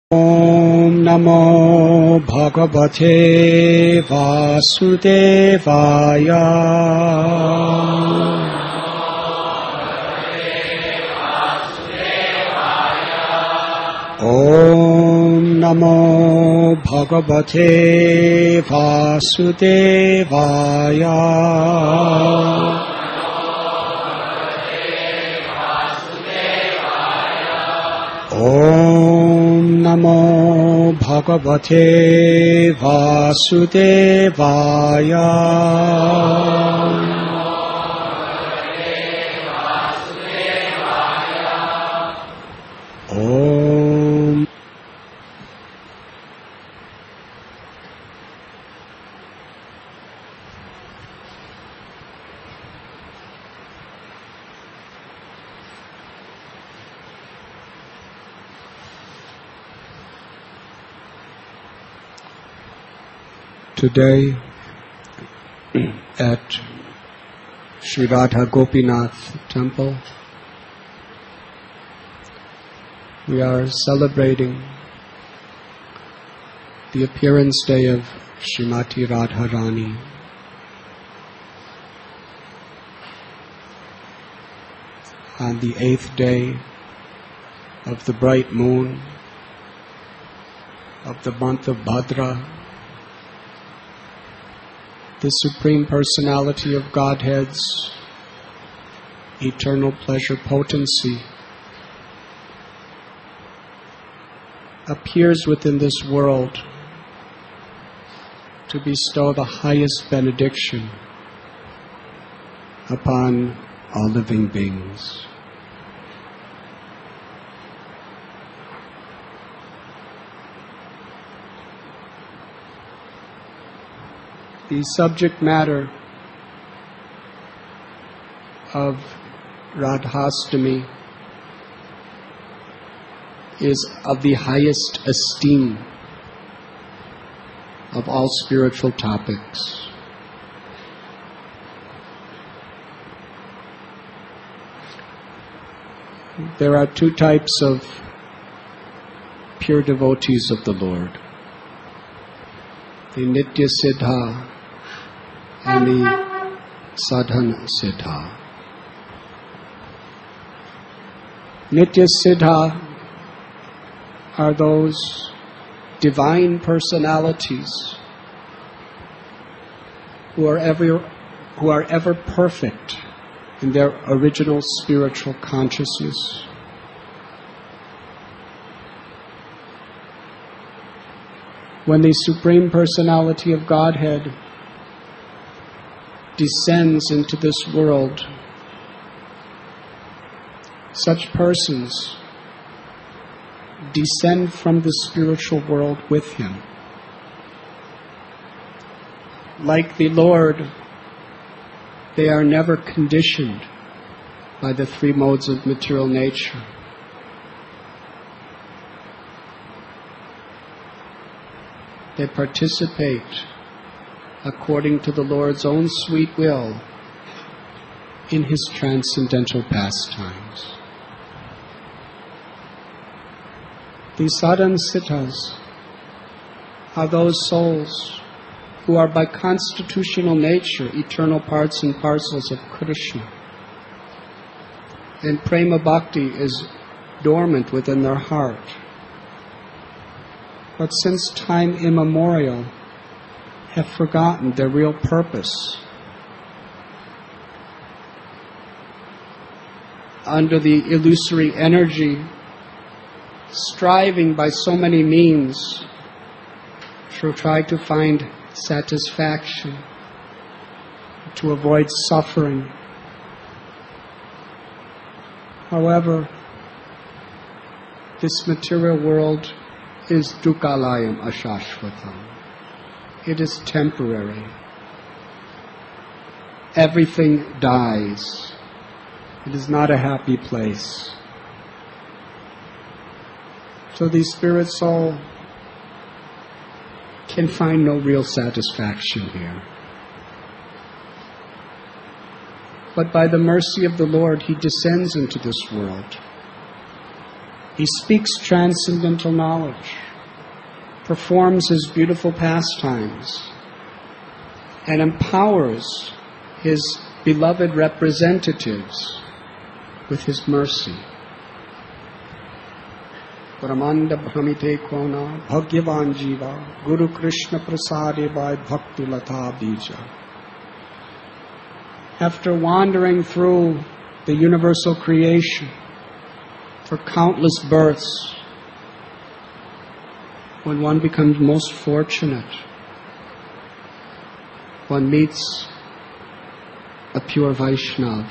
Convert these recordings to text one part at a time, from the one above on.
Om Namo Bhagavate Vasudevaya. Om Namo Bhagavate Vasudevaya. Om Namo Bhagavate Vasudevaya. Om. Today at Sri Radha Gopinath Temple, we are celebrating the appearance day of Srimati Radharani. On the 8th day of the bright moon of the month of Bhadra, the Supreme Personality of Godhead's eternal pleasure potency appears within this world to bestow the highest benediction upon all living beings. The subject matter of Radhastami is of the highest esteem of all spiritual topics. There are two types of pure devotees of the Lord: the Nitya Siddha and the Sadhana Siddha. Nitya Siddha are those divine personalities who are ever perfect in their original spiritual consciousness. When the Supreme Personality of Godhead descends into this world, such persons descend from the spiritual world with him. Like the Lord, they are never conditioned by the three modes of material nature. They participate according to the Lord's own sweet will in His transcendental pastimes. The Sadhana Siddhas are those souls who are by constitutional nature eternal parts and parcels of Krishna. And Prema Bhakti is dormant within their heart. But since time immemorial, have forgotten their real purpose. Under the illusory energy, striving by so many means to try to find satisfaction, to avoid suffering. However, this material world is dukkhalayam ashashvatam. It is temporary. Everything dies. It is not a happy place. So the spirit soul can find no real satisfaction here. But by the mercy of the Lord, He descends into this world. He speaks transcendental knowledge, performs his beautiful pastimes, and empowers his beloved representatives with his mercy. Paramanda Bhamite Kona Bhagyavan Jiva Guru Krishna Prasade by Bhakti Lata Bija. After wandering through the universal creation for countless births, when one becomes most fortunate, one meets a pure Vaishnav.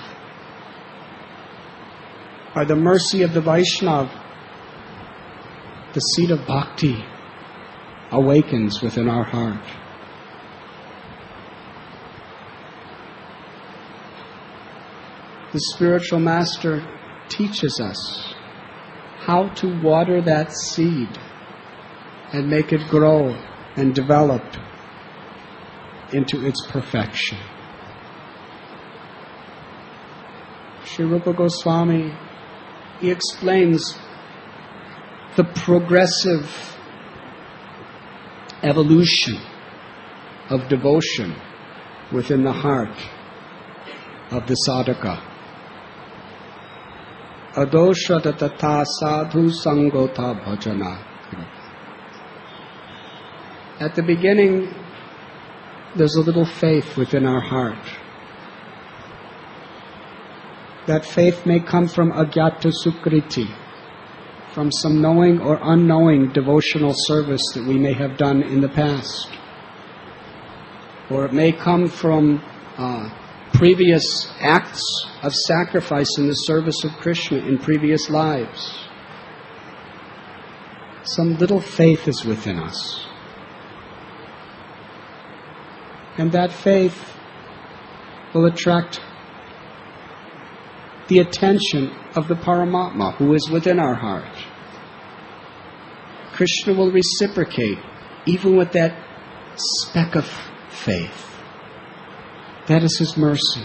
By the mercy of the Vaishnav, the seed of bhakti awakens within our heart. The spiritual master teaches us how to water that seed and make it grow and develop into its perfection. Sri Rupa Goswami, he explains the progressive evolution of devotion within the heart of the sadhaka. Adosha tatha sadhu sangota bhajana. At the beginning, there's a little faith within our heart. That faith may come from agyata sukriti, from some knowing or unknowing devotional service that we may have done in the past. Or it may come from previous acts of sacrifice in the service of Krishna in previous lives. Some little faith is within us. And that faith will attract the attention of the Paramatma who is within our heart. Krishna will reciprocate even with that speck of faith. That is his mercy.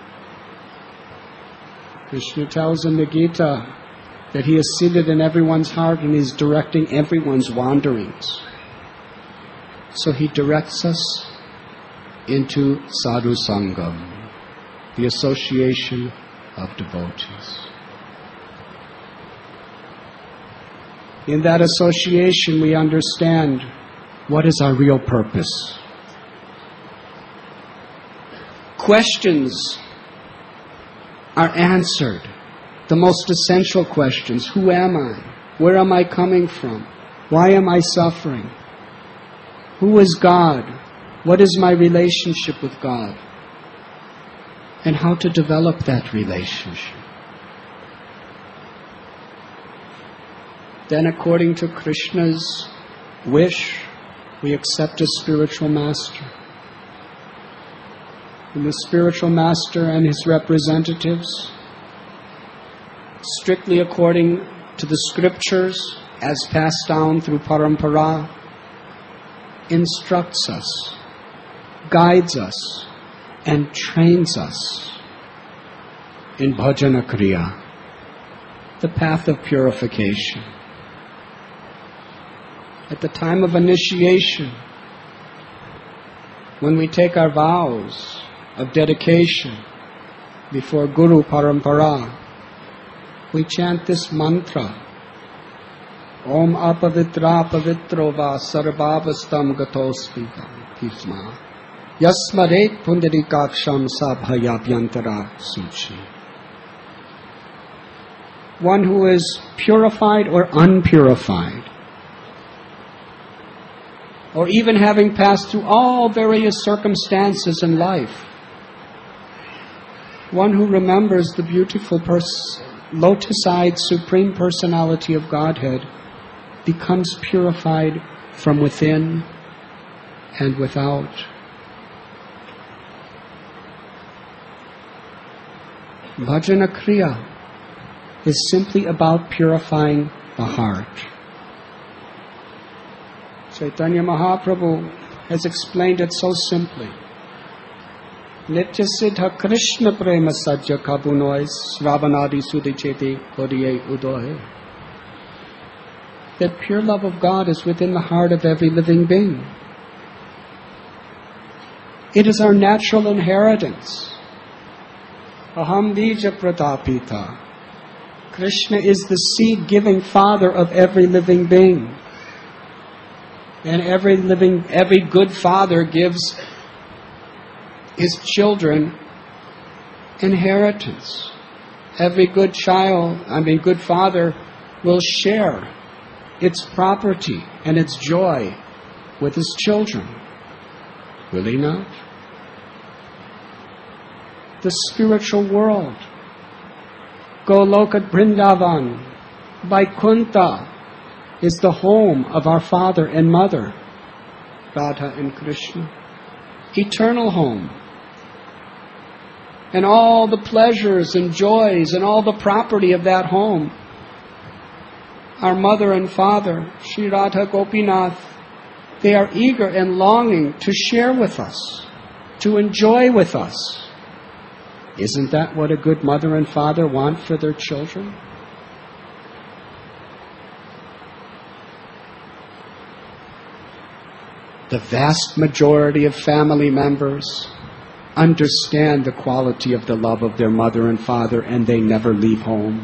Krishna tells in the Gita that he is seated in everyone's heart and he is directing everyone's wanderings. So he directs us into sadhu sangam, the association of devotees. In that association we understand what is our real purpose. Questions are answered. The most essential questions. Who am I? Where am I coming from? Why am I suffering? Who is God? What is my relationship with God? And how to develop that relationship. Then according to Krishna's wish, we accept a spiritual master. And the spiritual master and his representatives, strictly according to the scriptures as passed down through parampara, instructs us, guides us, and trains us in bhajana kriya, the path of purification. At the time of initiation, when we take our vows of dedication before Guru Parampara, we chant this mantra: Om apavitra pavitro va sarvavastam gatosmi tisma yasmaret pundarikaksham sabhayabhyantara suchi. One who is purified or unpurified, or even having passed through all various circumstances in life, one who remembers the beautiful lotus-eyed Supreme Personality of Godhead becomes purified from within and without. Bhajana Kriya is simply about purifying the heart. Chaitanya Mahaprabhu has explained it so simply. Nitya Siddha Krishna Prema Sajja Kabunois Ravanadi Sudicheti Kodiye Udohe. that pure love of God is within the heart of every living being. It is our natural inheritance. Aham bija pratapita. Krishna is the seed-giving father of every living being. And every good father gives his children inheritance. Every good father will share its property and its joy with his children. Will he not? The spiritual world, Goloka Vrindavan, Vaikuntha, is the home of our father and mother, Radha and Krishna. Eternal home. And all the pleasures and joys and all the property of that home, our mother and father, Sri Radha Gopinath, they are eager and longing to share with us, to enjoy with us. Isn't that what a good mother and father want for their children? The vast majority of family members understand the quality of the love of their mother and father, and they never leave home.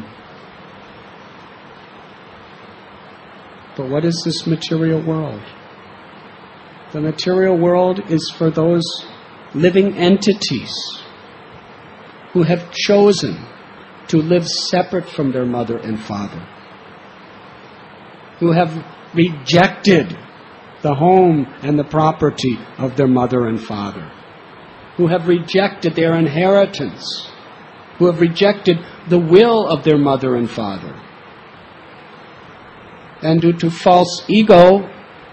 But what is this material world? The material world is for those living entities who have chosen to live separate from their mother and father, who have rejected the home and the property of their mother and father, who have rejected their inheritance, who have rejected the will of their mother and father. And due to false ego,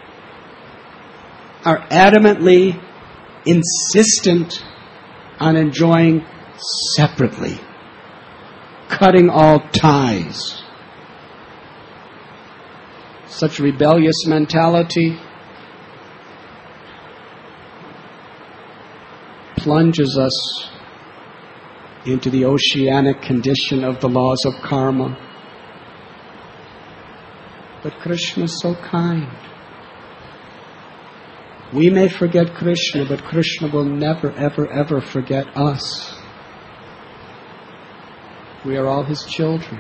are adamantly insistent on enjoying separately, cutting all ties. Such rebellious mentality plunges us into the oceanic condition of the laws of karma. But Krishna is so kind. We may forget Krishna, but Krishna will never, ever, ever forget us. We are all His children.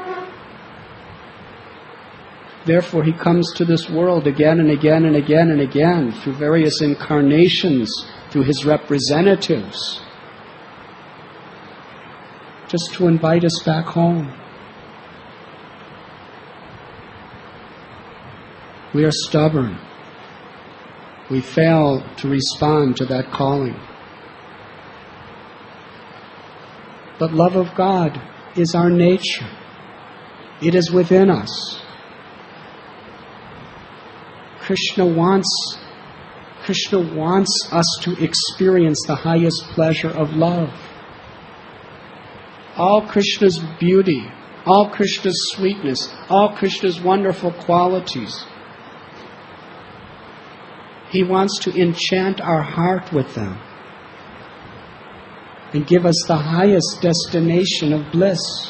Therefore, He comes to this world again and again and again and again through various incarnations, through His representatives, just to invite us back home. We are stubborn. We fail to respond to that calling. But love of God is our nature. It is within us. Krishna wants us to experience the highest pleasure of love. All Krishna's beauty, all Krishna's sweetness, all Krishna's wonderful qualities. He wants to enchant our heart with them and give us the highest destination of bliss.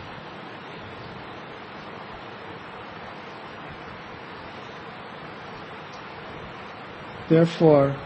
Therefore,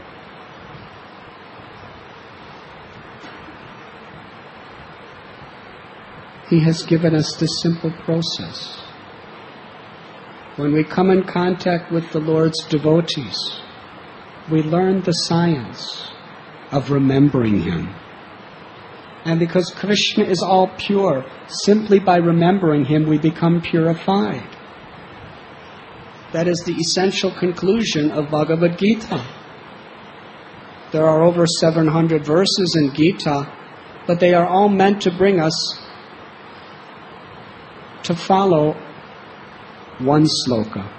He has given us this simple process. When we come in contact with the Lord's devotees, we learn the science of remembering Him. And because Krishna is all pure, simply by remembering Him we become purified. That is the essential conclusion of Bhagavad Gita. There are over 700 verses in Gita, but they are all meant to bring us to follow one sloka.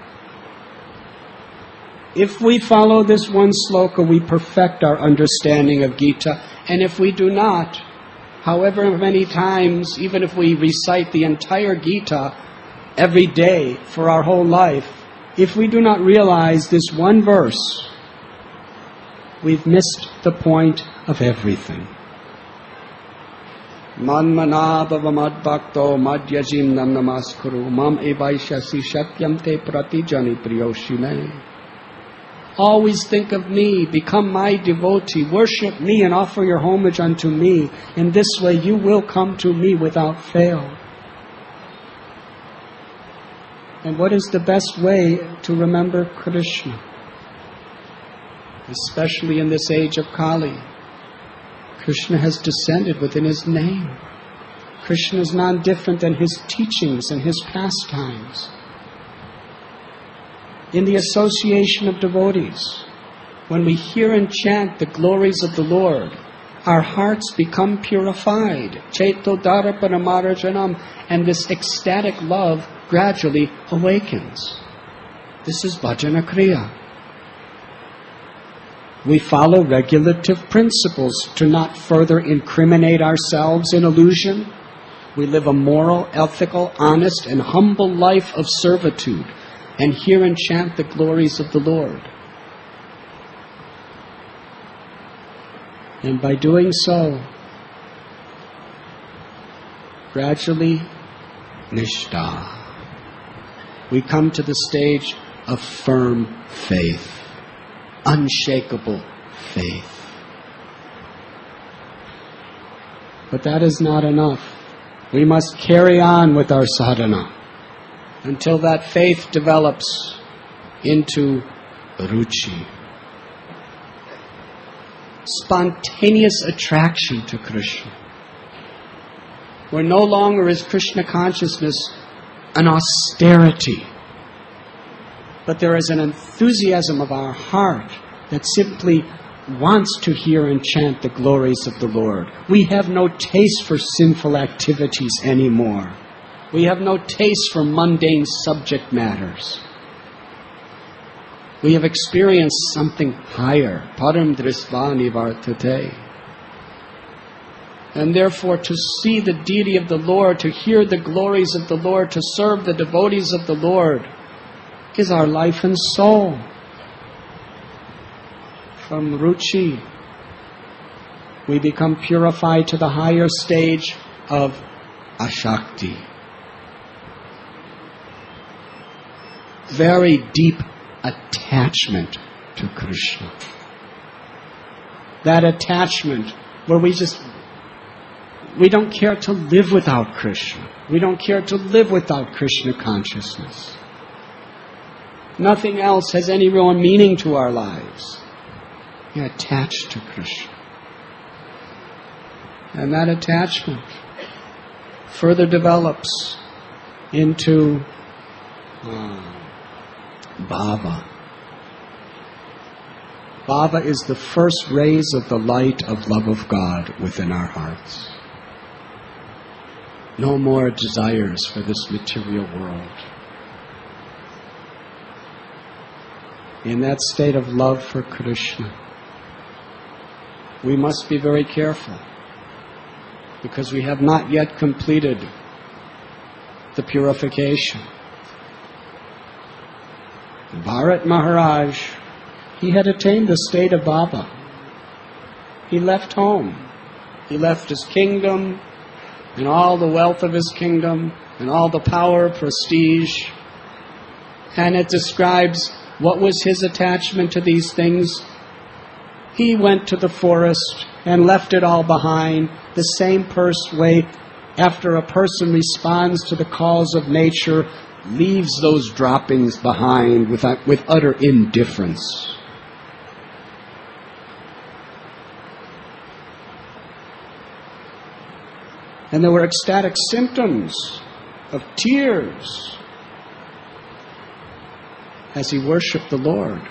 If we follow this one sloka, we perfect our understanding of Gita. And if we do not, however many times, even if we recite the entire Gita every day for our whole life, if we do not realize this one verse, we've missed the point of everything. Manmanabhava madbhakto madhyajim namaskuru mam evaishasi shatyam te pratijani priyoshine. Always think of me, become my devotee, worship me and offer your homage unto me. In this way you will come to me without fail. And what is the best way to remember Krishna? Especially in this age of Kali. Krishna has descended within his name. Krishna is none different than his teachings and his pastimes. In the association of devotees, when we hear and chant the glories of the Lord, our hearts become purified. Chaito Dharapanamarjanam, and this ecstatic love gradually awakens. This is Bhajana Kriya. We follow regulative principles to not further incriminate ourselves in illusion. We live a moral, ethical, honest, and humble life of servitude, and hear and chant the glories of the Lord. And by doing so, gradually, Nishtha, we come to the stage of firm faith, unshakable faith. But that is not enough. We must carry on with our sadhana until that faith develops into ruchi, spontaneous attraction to Krishna, where no longer is Krishna consciousness an austerity, but there is an enthusiasm of our heart that simply wants to hear and chant the glories of the Lord. We have no taste for sinful activities anymore. We have no taste for mundane subject matters. We have experienced something higher. Param drisvani vartate. And therefore, to see the deity of the Lord, to hear the glories of the Lord, to serve the devotees of the Lord, is our life and soul. From ruchi, we become purified to the higher stage of ashakti. Very deep attachment to Krishna. That attachment where we don't care to live without Krishna. We don't care to live without Krishna consciousness. Nothing else has any real meaning to our lives. We're attached to Krishna. And that attachment further develops into bhava. Bhava is the first rays of the light of love of God within our hearts. No more desires for this material world. In that state of love for Krishna, we must be very careful, because we have not yet completed the purification. Bharat Maharaj, he had attained the state of bhava. He left home. He left his kingdom and all the wealth of his kingdom and all the power, prestige. And it describes what was his attachment to these things. He went to the forest and left it all behind. The same way, after a person responds to the calls of nature, leaves those droppings behind with utter indifference. And there were ecstatic symptoms of tears as he worshipped the Lord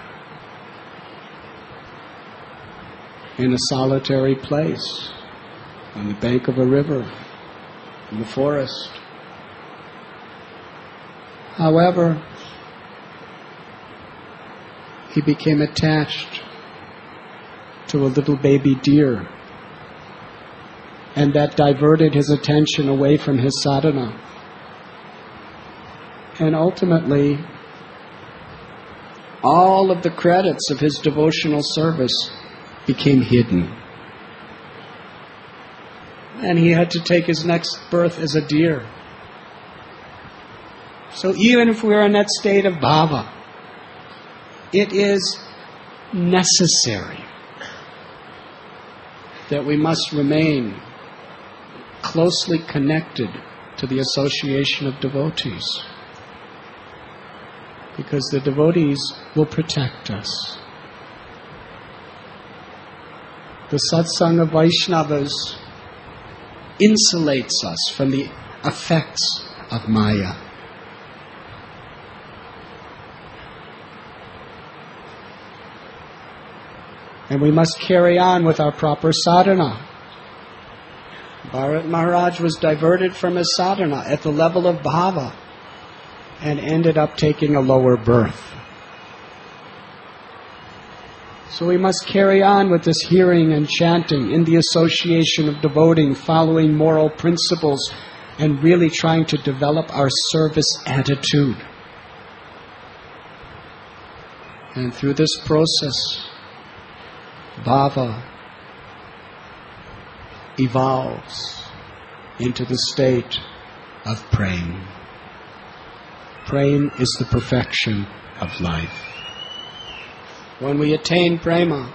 in a solitary place, on the bank of a river, in the forest. However, he became attached to a little baby deer, and that diverted his attention away from his sadhana. And ultimately, all of the credits of his devotional service became hidden. and he had to take his next birth as a deer. So even if we're in that state of bhava, it is necessary that we must remain closely connected to the association of devotees, because the devotees will protect us. The satsang of Vaishnavas insulates us from the effects of Maya. And we must carry on with our proper sadhana. Bharat Maharaj was diverted from his sadhana at the level of bhava and ended up taking a lower birth. So we must carry on with this hearing and chanting in the association of devoting, following moral principles, and really trying to develop our service attitude. And through this process, bhava evolves into the state of prema. Prema is the perfection of life. When we attain prema,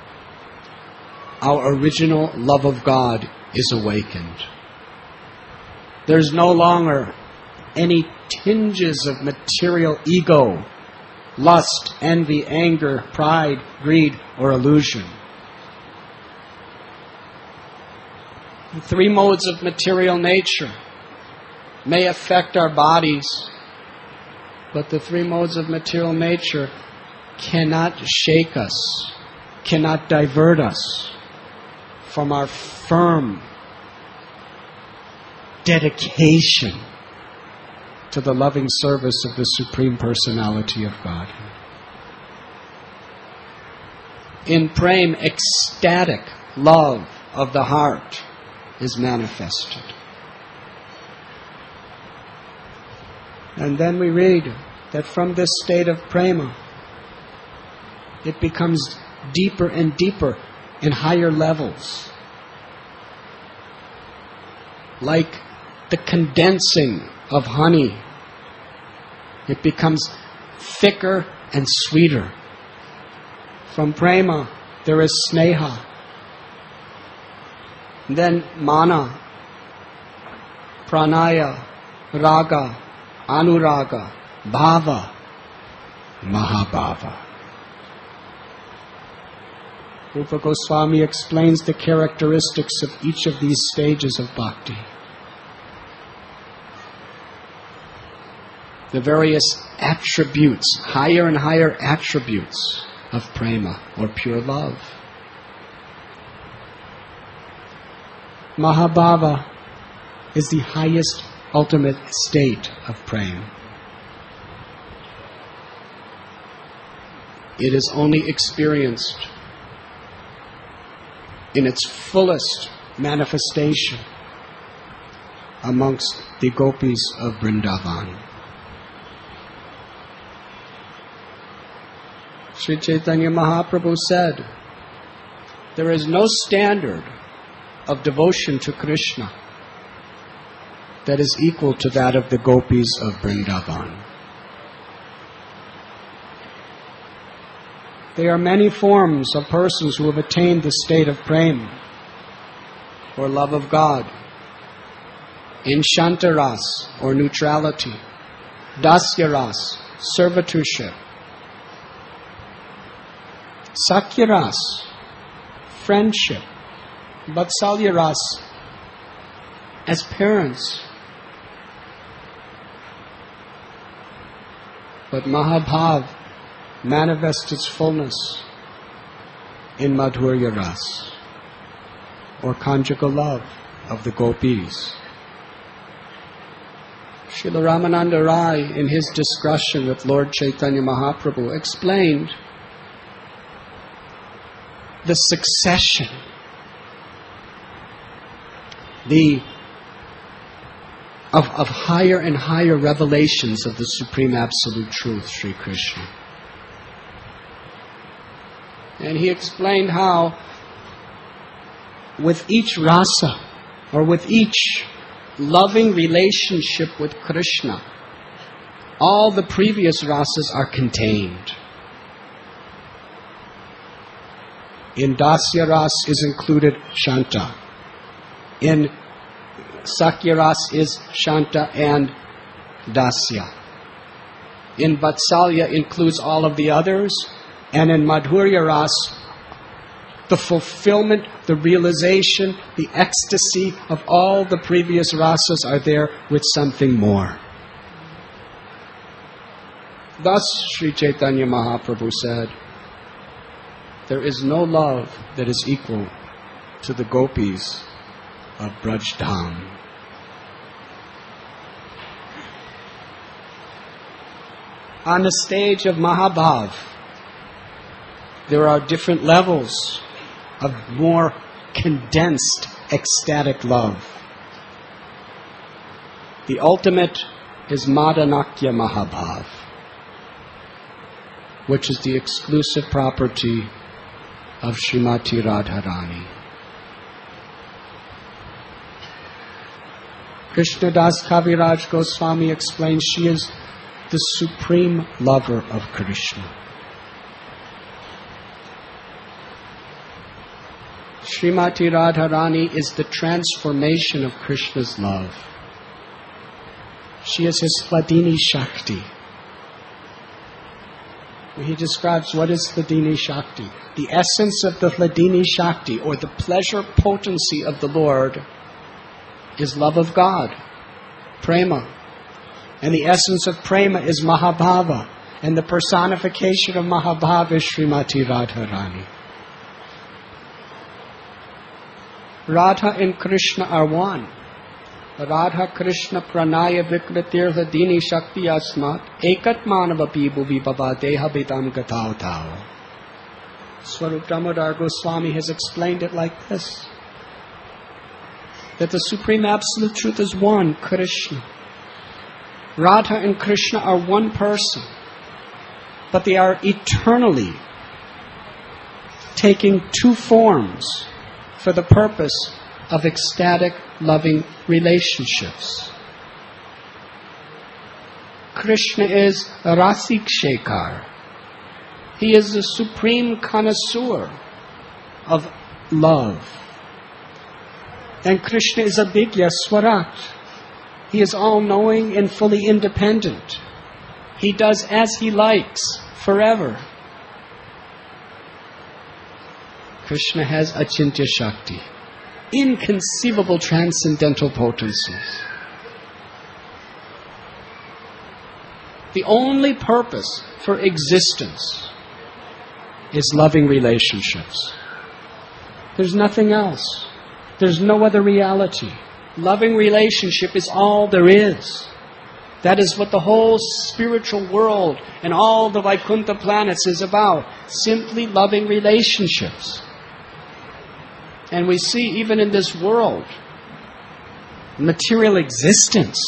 our original love of God is awakened. There's no longer any tinges of material ego, lust, envy, anger, pride, greed, or illusion. The three modes of material nature may affect our bodies, but the three modes of material nature cannot shake us, cannot divert us from our firm dedication to the loving service of the Supreme Personality of God. In prema, ecstatic love of the heart is manifested. And then we read that from this state of prema, it becomes deeper and deeper in higher levels. Like the condensing of honey, it becomes thicker and sweeter. From prema, there is sneha. Then mana, pranaya, raga, anuraga, bhava, mahabhava. Rupa Goswami explains the characteristics of each of these stages of bhakti. The various attributes, higher and higher attributes of prema, or pure love. Mahabhava is the highest ultimate state of prema. It is only experienced in its fullest manifestation amongst the gopis of Vrindavan. Sri Chaitanya Mahaprabhu said, there is no standard of devotion to Krishna that is equal to that of the gopis of Vrindavan. There are many forms of persons who have attained the state of prema, or love of God. Inshantaras, or neutrality. Dasyaras, servitorship. Sakyaras, friendship. Vatsalyaras, as parents. But Mahabhav manifests its fullness in Madhurya Ras, or conjugal love of the gopis. Srila Ramananda Rai, in his discussion with Lord Chaitanya Mahaprabhu, explained the succession, of higher and higher revelations of the Supreme Absolute Truth, Sri Krishna. And he explained how with each rasa, or with each loving relationship with Krishna, all the previous rasas are contained. In Dasya Ras is included Shanta. In Sakya Ras is Shanta and Dasya. In Vatsalya includes all of the others. And in Madhurya Ras, the fulfillment, the realization, the ecstasy of all the previous rasas are there with something more. Thus, Sri Chaitanya Mahaprabhu said, there is no love that is equal to the gopis of Braj Dham. On the stage of Mahabhav, there are different levels of more condensed ecstatic love. The ultimate is Madanakya Mahabhav, which is the exclusive property of Srimati Radharani. Krishnadas Kaviraj Goswami explains she is the supreme lover of Krishna. Srimati Radharani is the transformation of Krishna's love. She is his Hladini Shakti. He describes what is Hladini Shakti. The essence of the Hladini Shakti, or the pleasure potency of the Lord, is love of God, prema. And the essence of prema is Mahabhava. And the personification of Mahabhava is Srimati Radharani. Radha and Krishna are one. Radha Krishna Pranaya Vikritir Hladini Shakti Asmat Ekat Manava Pibu Vibhava Deha Bidam Gatao Tao. Swarup Damodar Goswami has explained it like this: that the Supreme Absolute Truth is one, Krishna. Radha and Krishna are one person, but they are eternally taking two forms for the purpose of ecstatic, loving relationships. Krishna is Rasik Shekhar. He is the supreme connoisseur of love. And Krishna is Abhigya Swarat. He is all-knowing and fully independent. He does as he likes forever. Krishna has Achintya Shakti, inconceivable transcendental potencies. The only purpose for existence is loving relationships. There's nothing else. There's no other reality. Loving relationship is all there is. That is what the whole spiritual world and all the Vaikuntha planets is about. Simply loving relationships. And we see even in this world, material existence,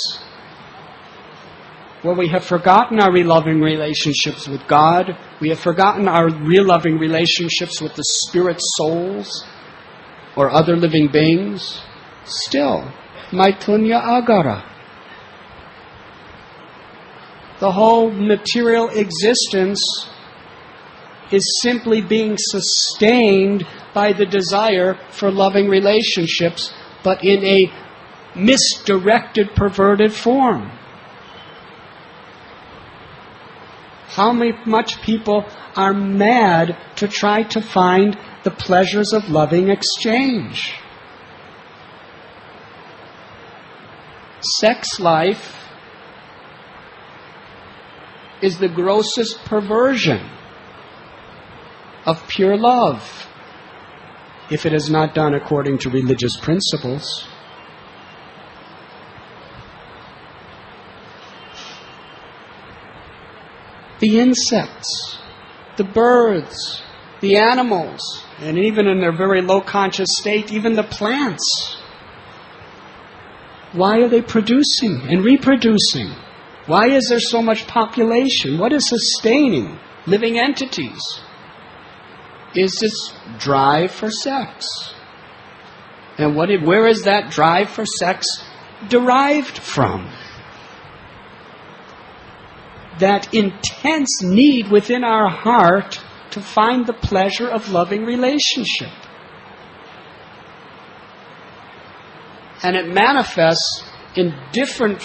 where we have forgotten our loving relationships with God, we have forgotten our real loving relationships with the spirit souls or other living beings, still, Maitunya Agara. The whole material existence is simply being sustained by the desire for loving relationships, but in a misdirected, perverted form. How much people are mad to try to find the pleasures of loving exchange? Sex life is the grossest perversion of pure love, if it is not done according to religious principles. The insects, the birds, the animals, and even in their very low conscious state, even the plants. Why are they producing and reproducing? Why is there so much population? What is sustaining living entities? Is this drive for sex. And where is that drive for sex derived from? That intense need within our heart to find the pleasure of loving relationship. And it manifests in different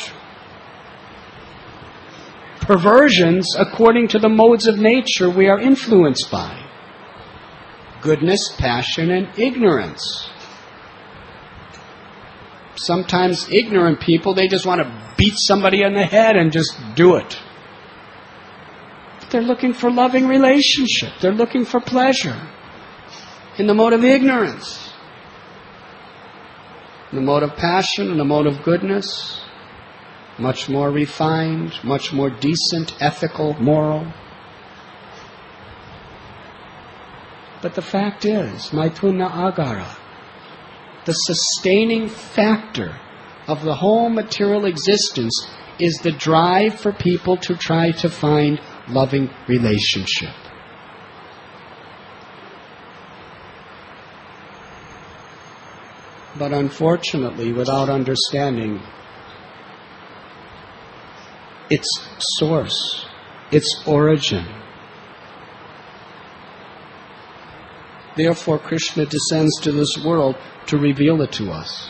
perversions according to the modes of nature we are influenced by. Goodness, passion, and ignorance. Sometimes ignorant people, they just want to beat somebody in the head and just do it. They're looking for loving relationship. They're looking for pleasure in the mode of ignorance. In the mode of passion, in the mode of goodness, much more refined, much more decent, ethical, moral. But the fact is, Maituna Agara, the sustaining factor of the whole material existence is the drive for people to try to find loving relationship. But unfortunately, without understanding its source, its origin. Therefore, Krishna descends to this world to reveal it to us.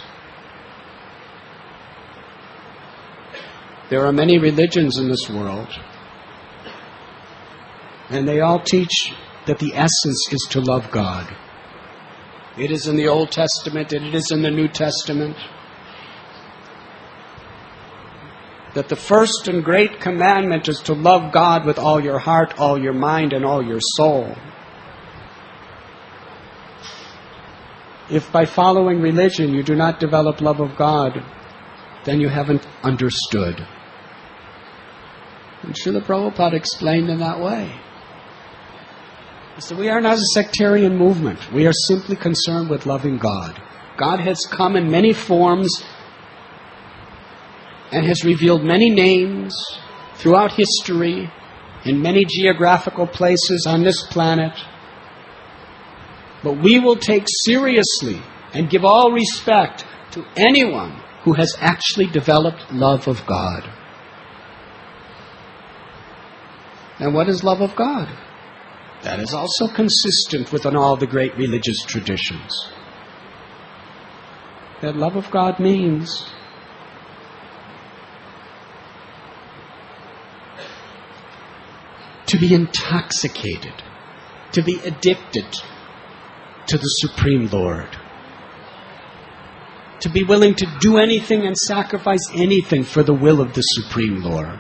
There are many religions in this world, and they all teach that the essence is to love God. It is in the Old Testament and it is in the New Testament. That the first and great commandment is to love God with all your heart, all your mind, and all your soul. If by following religion you do not develop love of God, then you haven't understood. And Srila Prabhupada explained in that way. He said, we are not a sectarian movement. We are simply concerned with loving God. God has come in many forms and has revealed many names throughout history in many geographical places on this planet. But we will take seriously and give all respect to anyone who has actually developed love of God. And what is love of God? That is also consistent with all the great religious traditions. That love of God means to be intoxicated, to be addicted to the Supreme Lord, to be willing to do anything and sacrifice anything for the will of the Supreme Lord.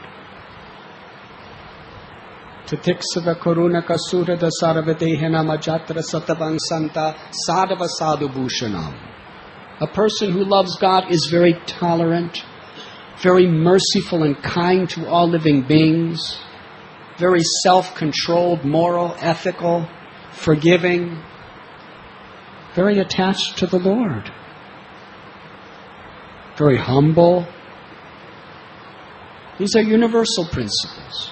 Tatiksava karunaka surada sarvadehana majatra satabang santa sadhava sadhu bhushanam. A person who loves God is very tolerant, very merciful and kind to all living beings, very self-controlled, moral, ethical, forgiving, very attached to the Lord, very humble. These are universal principles.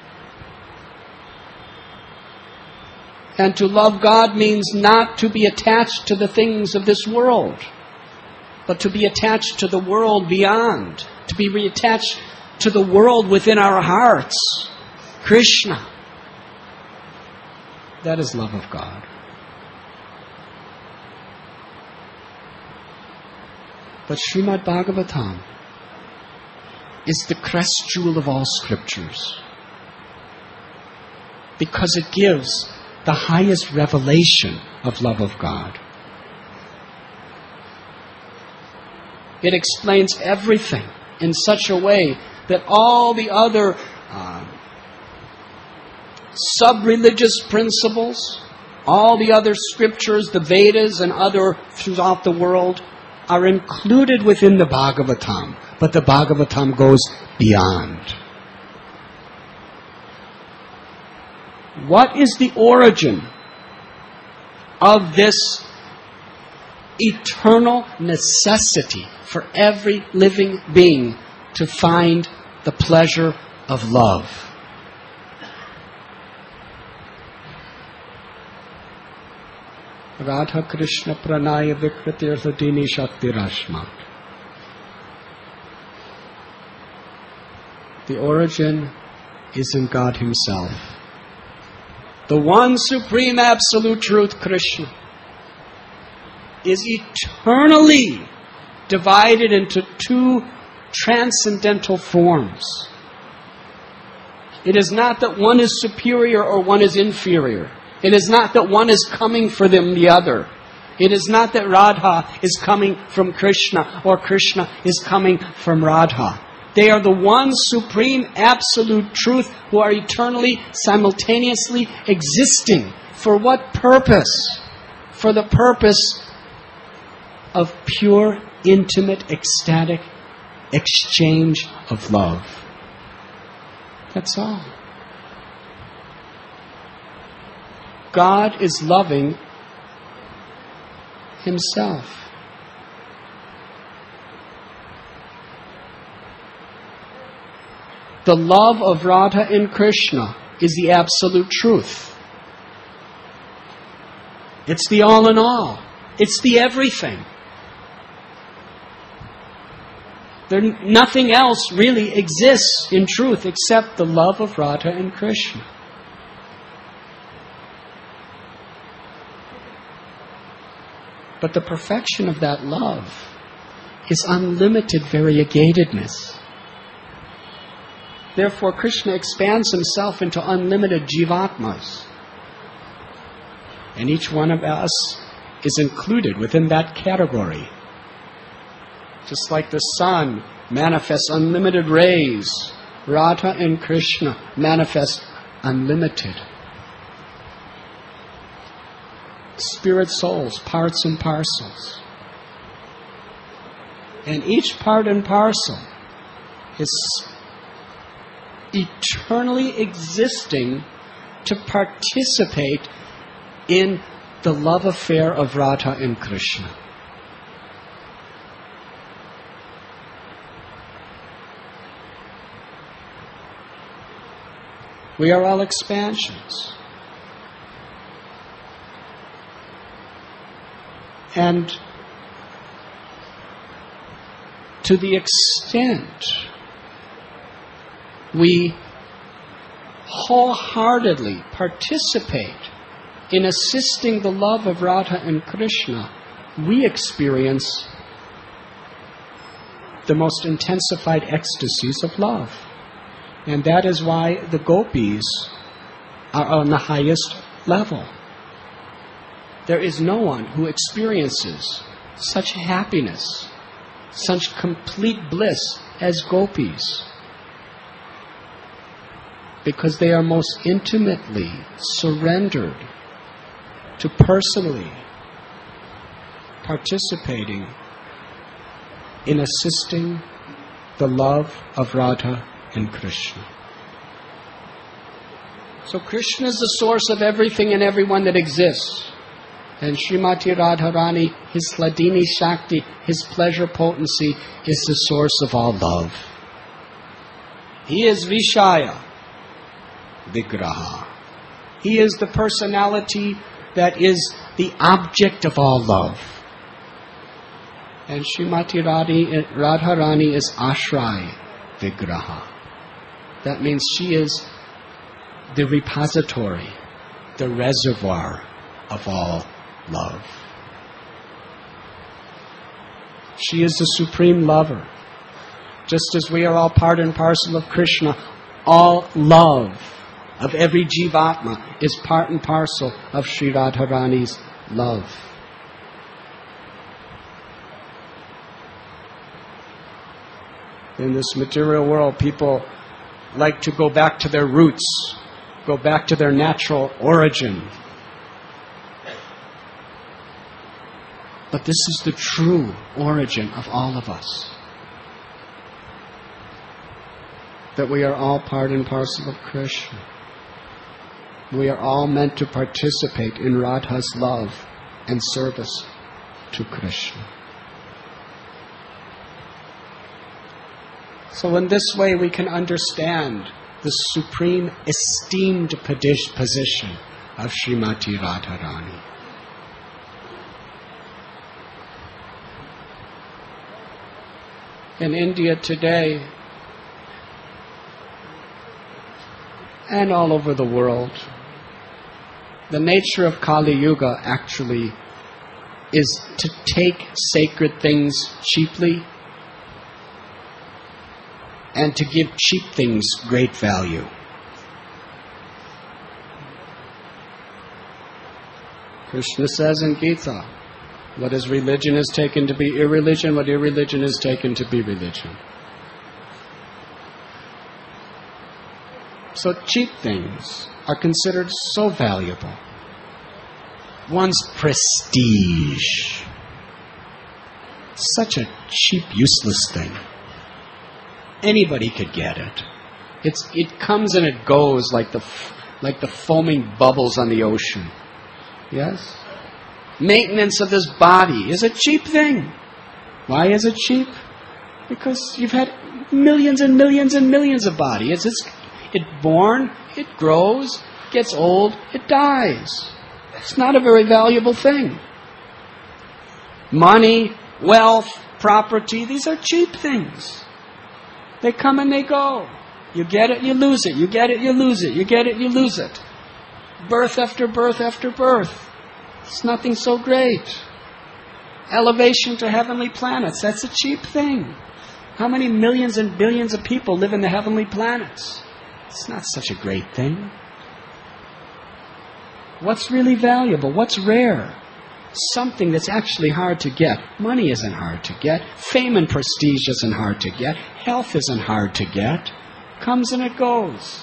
And to love God means not to be attached to the things of this world, but to be attached to the world beyond, to be reattached to the world within our hearts, Krishna. That is love of God. But Srimad Bhagavatam is the crest jewel of all scriptures, because it gives the highest revelation of love of God. It explains everything in such a way that all the other sub-religious principles, all the other scriptures, the Vedas and other throughout the world, are included within the Bhagavatam. But the Bhagavatam goes beyond. What is the origin of this eternal necessity for every living being to find the pleasure of love? Radha Krishna Pranaya Vikritirthadini Shakti Rashma. The origin is in God Himself. The one supreme absolute truth, Krishna, is eternally divided into two transcendental forms. It is not that one is superior or one is inferior. It is not that one is coming for the other. It is not that Radha is coming from Krishna or Krishna is coming from Radha. They are the one supreme absolute truth who are eternally, simultaneously existing. For what purpose? For the purpose of pure, intimate, ecstatic exchange of love. That's all. God is loving Himself. The love of Radha and Krishna is the absolute truth. It's the all in all. It's the everything. Nothing else really exists in truth except the love of Radha and Krishna. But the perfection of that love is unlimited variegatedness. Therefore, Krishna expands Himself into unlimited jivatmas. And each one of us is included within that category. Just like the sun manifests unlimited rays, Radha and Krishna manifest unlimited. Spirit souls, parts and parcels. And each part and parcel is eternally existing to participate in the love affair of Radha and Krishna. We are all expansions. And to the extent we wholeheartedly participate in assisting the love of Radha and Krishna, we experience the most intensified ecstasies of love. And that is why the gopis are on the highest level. There is no one who experiences such happiness, such complete bliss as gopis, because they are most intimately surrendered to personally participating in assisting the love of Radha and Krishna. So Krishna is the source of everything and everyone that exists. And Srimati Radharani, His Hladini Shakti, His pleasure potency, is the source of all love. He is Vishaya Vigraha. He is the personality that is the object of all love. And Srimati Radharani is Ashray Vigraha. That means she is the repository, the reservoir of all love. She is the supreme lover. Just as we are all part and parcel of Krishna, all love of every jivatma is part and parcel of Sri Radharani's love. In this material world, people like to go back to their roots, go back to their natural origin. But this is the true origin of all of us. That we are all part and parcel of Krishna. We are all meant to participate in Radha's love and service to Krishna. So in this way we can understand the supreme esteemed position of Srimati Radharani. in India today and all over the world, the nature of Kali Yuga actually is to take sacred things cheaply and to give cheap things great value. Krishna says in Gita, what is religion is taken to be irreligion, what irreligion is taken to be religion. So cheap things are considered so valuable. One's prestige, such a cheap, useless thing. Anybody could get it. It comes and it goes like the foaming bubbles on the ocean. Yes? Maintenance of this body is a cheap thing. Why is it cheap? Because you've had millions and millions and millions of bodies. It's born, it grows, gets old, it dies. It's not a very valuable thing. Money, wealth, property, these are cheap things. They come and they go. You get it, you lose it. You get it, you lose it. You get it, you lose it. Birth after birth after birth. It's nothing so great. Elevation to heavenly planets, that's a cheap thing. How many millions and billions of people live in the heavenly planets? It's not such a great thing. What's really valuable? What's rare? Something that's actually hard to get. Money isn't hard to get. Fame and prestige isn't hard to get. Health isn't hard to get. Comes and it goes.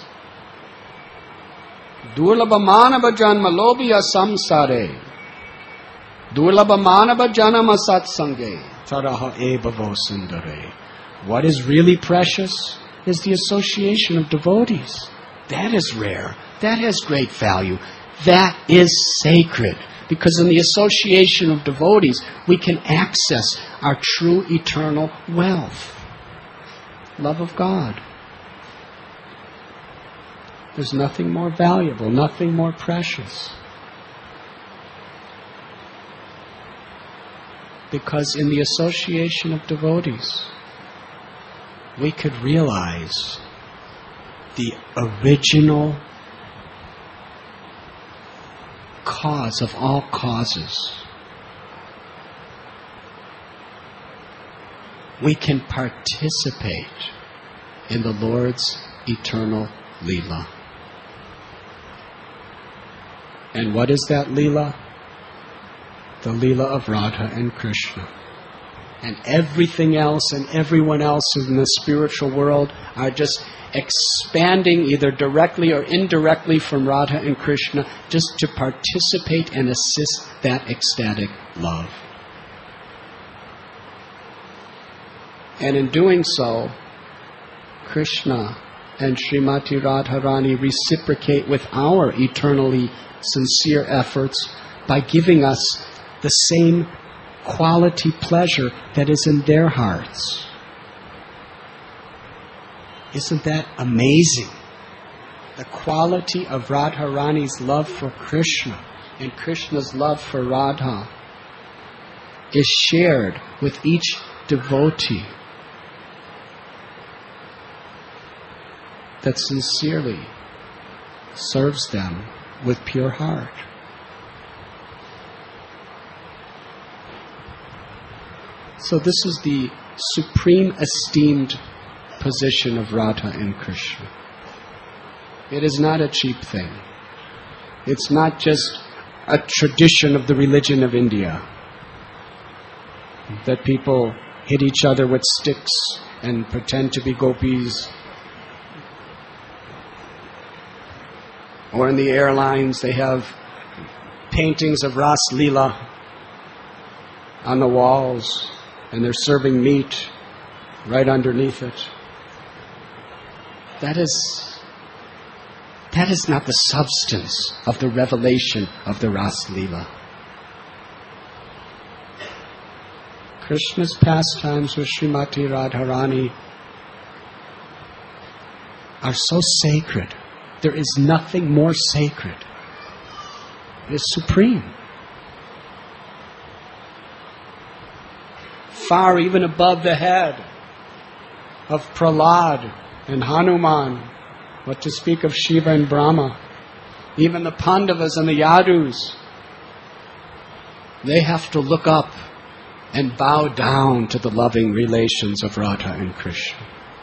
Durlabha manava janma lobhiya samsare. Durlabha manava janama satsange. Taraha ebhavo sundare. What is really precious is the association of devotees. That is rare. That has great value. That is sacred. Because in the association of devotees, we can access our true eternal wealth. Love of God. There's nothing more valuable, nothing more precious. Because in the association of devotees, we could realize the original cause of all causes. We can participate in the Lord's eternal Leela. And what is that Leela? The Leela of Radha and Krishna. And everything else and everyone else in the spiritual world are just expanding either directly or indirectly from Radha and Krishna just to participate and assist that ecstatic love. And in doing so, Krishna and Srimati Radharani reciprocate with our eternally sincere efforts by giving us the same quality pleasure that is in their hearts. Isn't that amazing? The quality of Radharani's love for Krishna and Krishna's love for Radha is shared with each devotee that sincerely serves them with pure heart. So this is the supreme esteemed position of Radha and Krishna. It is not a cheap thing. It's not just a tradition of the religion of India that people hit each other with sticks and pretend to be gopis. Or in the airlines they have paintings of Ras Leela on the walls and they're serving meat right underneath it. That is not the substance of the revelation of the Ras Leela. Krishna's pastimes with Srimati Radharani are so sacred. There is nothing more sacred. It is supreme. Far even above the head of Prahlad and Hanuman, what to speak of Shiva and Brahma, even the Pandavas and the Yadus, they have to look up and bow down to the loving relations of Radha and Krishna.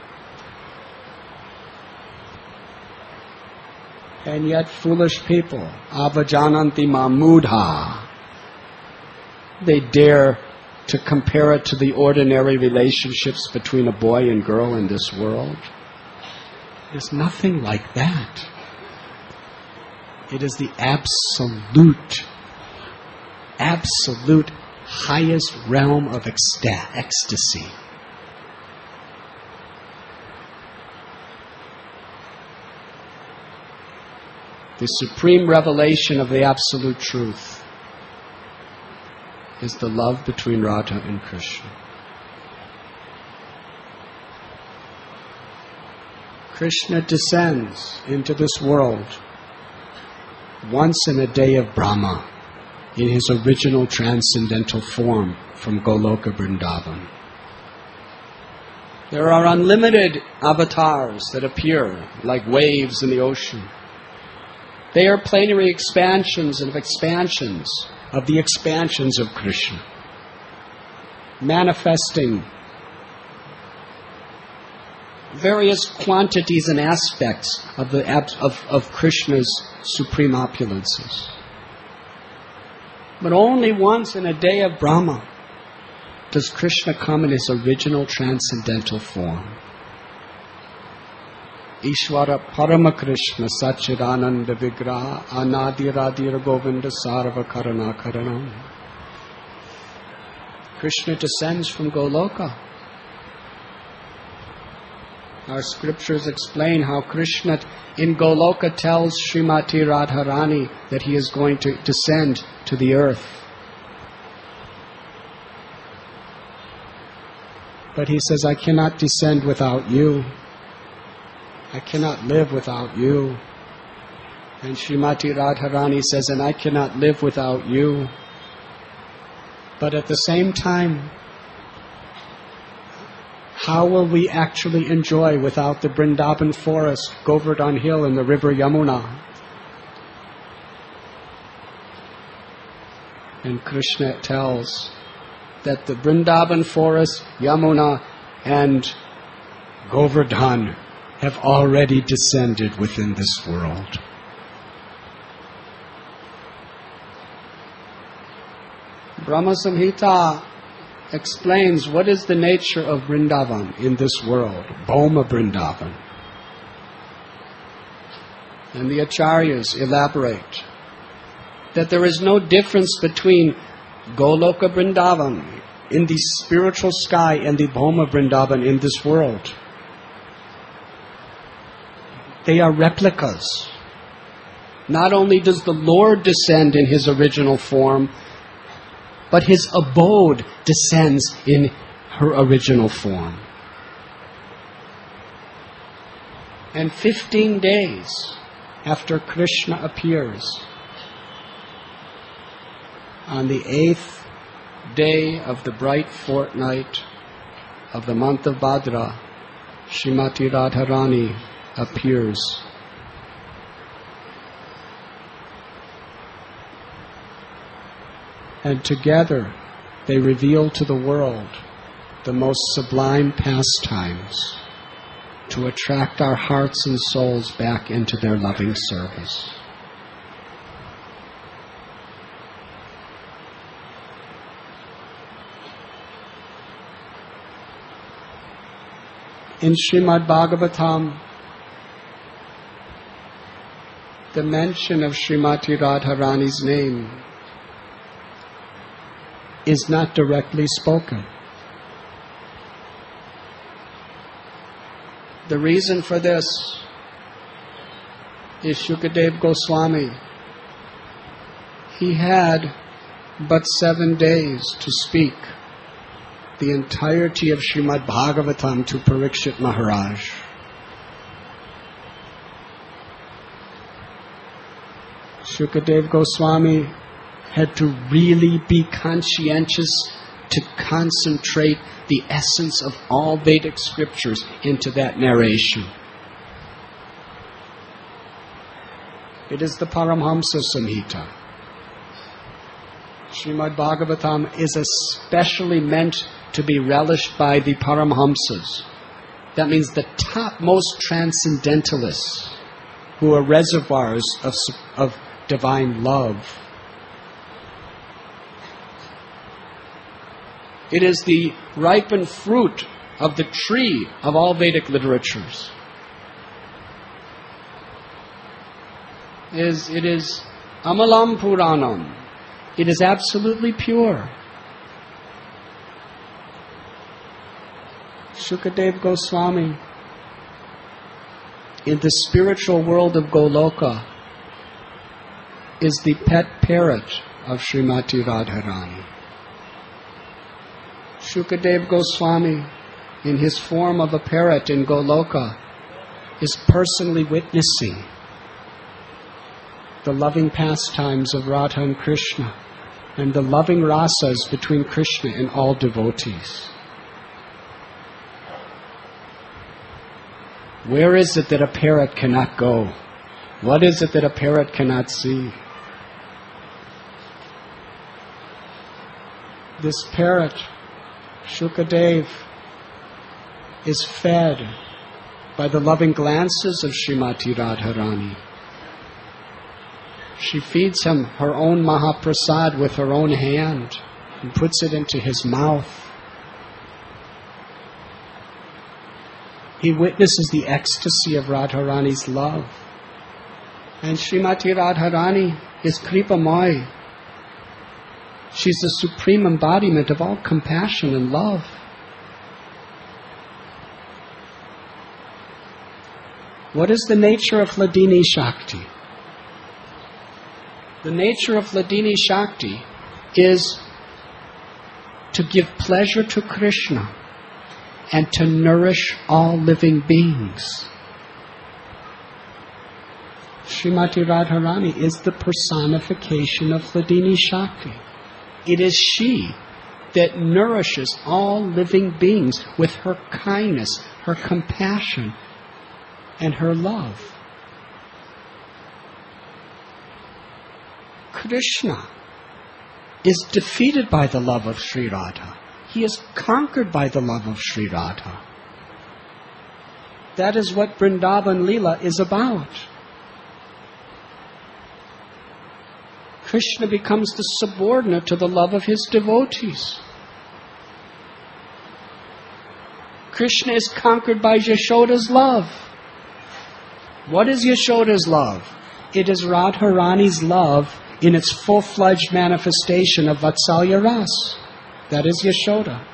And yet foolish people, avajananti mamudha, they dare to compare it to the ordinary relationships between a boy and girl in this world. There's nothing like that. It is the absolute highest realm of ecstasy. The supreme revelation of the absolute truth is the love between Radha and Krishna. Krishna descends into this world once in a day of Brahma in his original transcendental form from Goloka Vrindavan. There are unlimited avatars that appear like waves in the ocean. They are plenary expansions of the expansions of Krishna, manifesting various quantities and aspects of Krishna's supreme opulences. But only once in a day of Brahma does Krishna come in his original transcendental form. Ishvara Parama Krishna Satchidananda Vigraha Anadirādhira Govinda Sarva Karana Karanam. Krishna descends from Goloka. Our scriptures explain how Krishna in Goloka tells Srimati Radharani that he is going to descend to the earth. But he says, I cannot descend without you. I cannot live without you. And Srimati Radharani says, and I cannot live without you. But at the same time, how will we actually enjoy without the Vrindavan forest, Govardhan Hill, and the river Yamuna? And Krishna tells that the Vrindavan forest, Yamuna, and Govardhan have already descended within this world. Brahma Samhita explains what is the nature of Vrindavan in this world, Bhoma Vrindavan. And the Acharyas elaborate that there is no difference between Goloka Vrindavan in the spiritual sky and the Bhoma Vrindavan in this world. They are replicas. Not only does the Lord descend in his original form, but his abode descends in her original form. And 15 days after Krishna appears, on the 8th day of the bright fortnight of the month of Bhadra, Srimati Radharani appears. And together they reveal to the world the most sublime pastimes to attract our hearts and souls back into their loving service. In Srimad Bhagavatam, the mention of Srimati Radharani's name is not directly spoken. The reason for this is Shukadeva Goswami. He had but 7 days to speak the entirety of Srimad Bhagavatam to Parikshit Maharaj. Shukadeva Goswami had to really be conscientious to concentrate the essence of all Vedic scriptures into that narration. It is the Paramhamsa Samhita. Srimad Bhagavatam is especially meant to be relished by the Paramhamsas. That means the topmost transcendentalists who are reservoirs of divine love. It is the ripened fruit of the tree of all Vedic literatures. It is Amalam Puranam. It is absolutely pure. Shukadev Goswami, in the spiritual world of Goloka, is the pet parrot of Srimati Radharani. Shukadev Goswami, in his form of a parrot in Goloka, is personally witnessing the loving pastimes of Radha and Krishna and the loving rasas between Krishna and all devotees. Where is it that a parrot cannot go? What is it that a parrot cannot see? This parrot, Shukadev, is fed by the loving glances of Srimati Radharani. She feeds him her own Mahaprasad with her own hand and puts it into his mouth. He witnesses the ecstasy of Radharani's love. And Srimati Radharani is Kripamoy. She's the supreme embodiment of all compassion and love. What is the nature of Hladini Shakti? The nature of Hladini Shakti is to give pleasure to Krishna and to nourish all living beings. Srimati Radharani is the personification of Hladini Shakti. It is she that nourishes all living beings with her kindness, her compassion, and her love. Krishna is defeated by the love of Sri Radha. He is conquered by the love of Sri Radha. That is what Vrindavan Leela is about. Krishna becomes the subordinate to the love of his devotees. Krishna is conquered by Yashoda's love. What is Yashoda's love? It is Radharani's love in its full-fledged manifestation of Vatsalya Ras. That is Yashoda.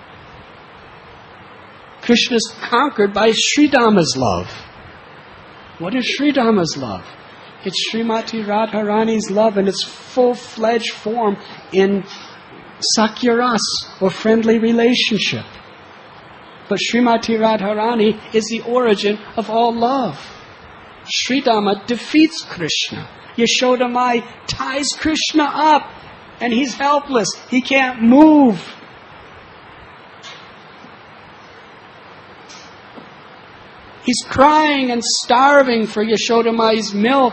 Krishna is conquered by Sridhama's love. What is Sridhama's love? It's Srimati Radharani's love in its full-fledged form in Sakya Ras, or friendly relationship. But Srimati Radharani is the origin of all love. Sridhama defeats Krishna. Yashoda Mai ties Krishna up, and he's helpless. He can't move. He's crying and starving for Yashoda Mai's milk.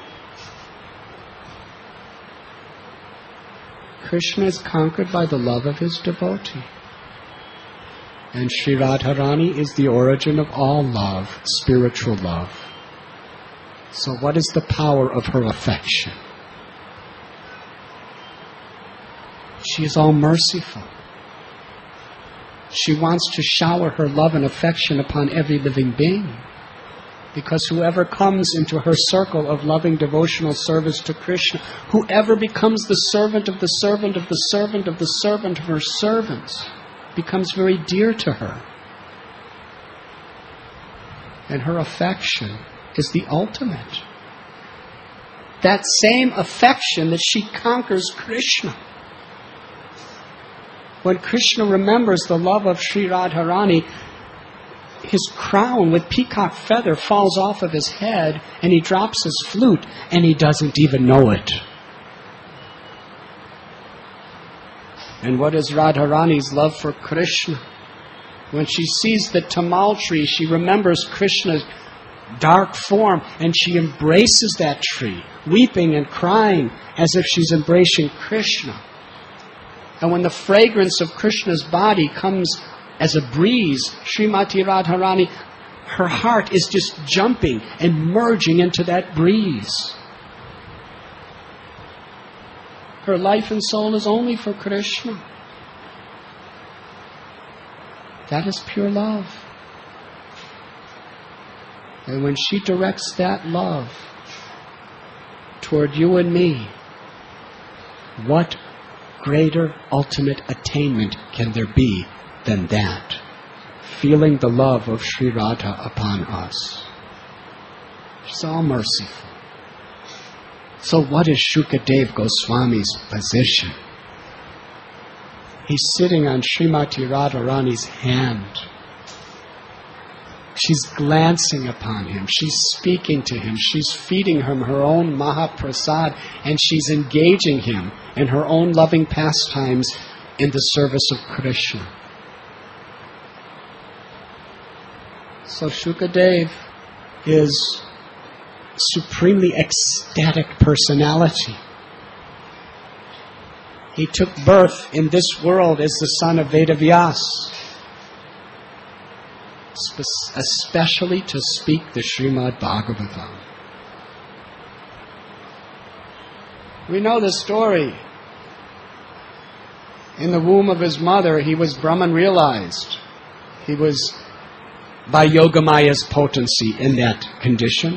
Krishna is conquered by the love of his devotee. And Sri Radharani is the origin of all love, spiritual love. So what is the power of her affection? She is all merciful. She wants to shower her love and affection upon every living being. Because whoever comes into her circle of loving devotional service to Krishna, whoever becomes the servant of the servant of the servant of the servant of her servants, becomes very dear to her. And her affection is the ultimate. That same affection that she conquers Krishna. When Krishna remembers the love of Sri Radharani, his crown with peacock feather falls off of his head and he drops his flute and he doesn't even know it. And what is Radharani's love for Krishna? When she sees the tamal tree, she remembers Krishna's dark form, and she embraces that tree, weeping and crying as if she's embracing Krishna. And when the fragrance of Krishna's body comes as a breeze, Srimati Radharani, her heart is just jumping and merging into that breeze. Her life and soul is only for Krishna. That is pure love. And when she directs that love toward you and me, what greater ultimate attainment can there be than that? Feeling the love of Sri Radha upon us. She's all merciful. So what is Shukadev Goswami's position? He's sitting on Srimati Radharani's hand. She's glancing upon him. She's speaking to him. She's feeding him her own Mahaprasad, and she's engaging him in her own loving pastimes in the service of Krishna. So Shukadev is supremely ecstatic personality. He took birth in this world as the son of Vedavyas, especially to speak the Srimad Bhagavatam. We know the story. In the womb of his mother, he was Brahman realized. He was by Yogamaya's potency in that condition.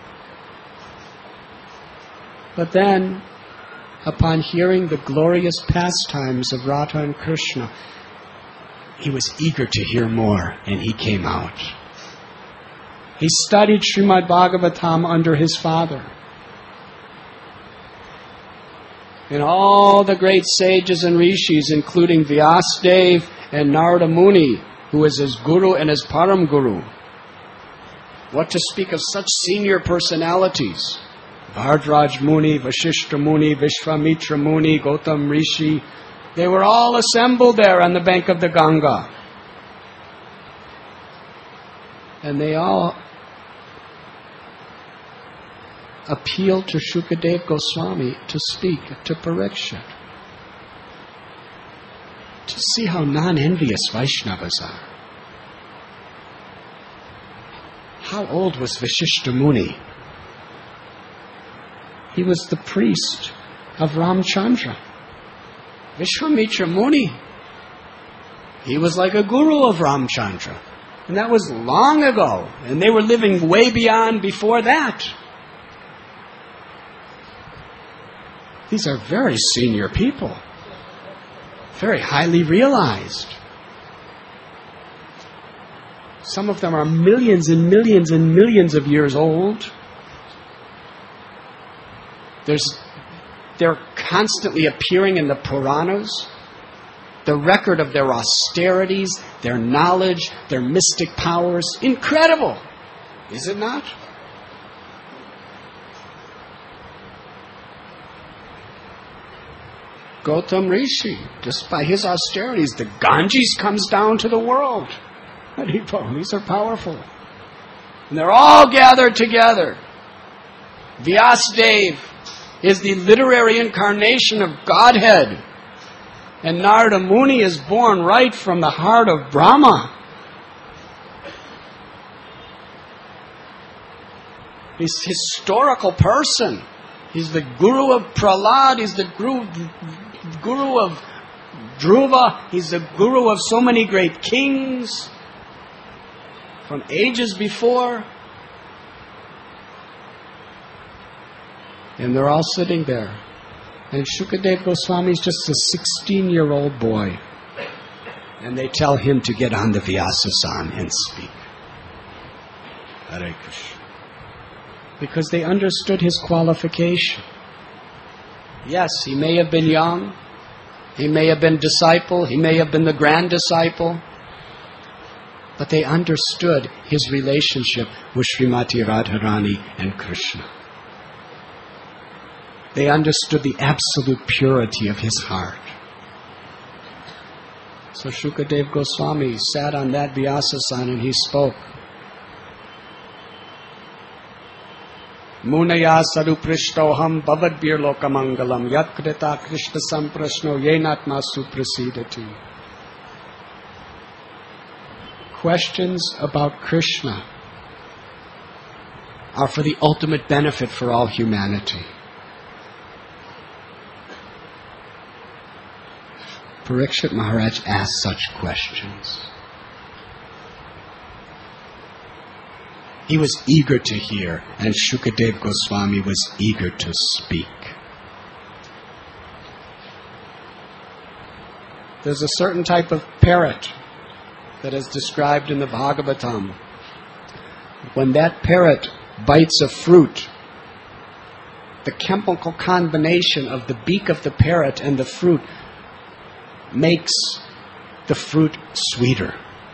But then, upon hearing the glorious pastimes of Radha and Krishna, he was eager to hear more, and he came out. He studied Srimad Bhagavatam under his father. And all the great sages and rishis, including Vyasadeva and Narada Muni, who is his guru and his param guru. What to speak of such senior personalities? Bhardraj Muni, Vashishta Muni, Vishvamitra Muni, Gautam Rishi. They were all assembled there on the bank of the Ganga. And they all appealed to Shukadev Goswami to speak to Parikshit, to see how non-envious Vaishnavas are. How old was Vashishta Muni? He was the priest of Ramchandra. Vishvamitra Muni, he was like a guru of Ramchandra. And that was long ago. And they were living way beyond before that. These are very senior people. Very highly realized. Some of them are millions and millions and millions of years old. They're constantly appearing in the Puranas. The record of their austerities, their knowledge, their mystic powers. Incredible! Is it not? Gautam Rishi, just by his austerities, the Ganges comes down to the world. These are powerful. And they're all gathered together. Vyasadeva is the literary incarnation of Godhead. And Narada Muni is born right from the heart of Brahma. He's a historical person. He's the guru of Prahlad. He's the guru of Dhruva. He's the guru of so many great kings from ages before. And they're all sitting there. And Shukadev Goswami is just a 16-year-old boy. And they tell him to get on the Vyasasan and speak. Hare Krishna. Because they understood his qualification. Yes, he may have been young. He may have been disciple. He may have been the grand disciple. But they understood his relationship with Srimati Radharani and Krishna. They understood the absolute purity of his heart. So Shukadev Goswami sat on that Vyasasan and he spoke. Munaya saruprishtoham bhavadbir lokamangalam yatkrita krishna samprashno yenatma suprasidati. Questions about Krishna are for the ultimate benefit for all humanity. Parikshit Maharaj asked such questions. He was eager to hear, and Shukadev Goswami was eager to speak. There's a certain type of parrot that is described in the Bhagavatam. When that parrot bites a fruit, the chemical combination of the beak of the parrot and the fruit makes the fruit sweeter.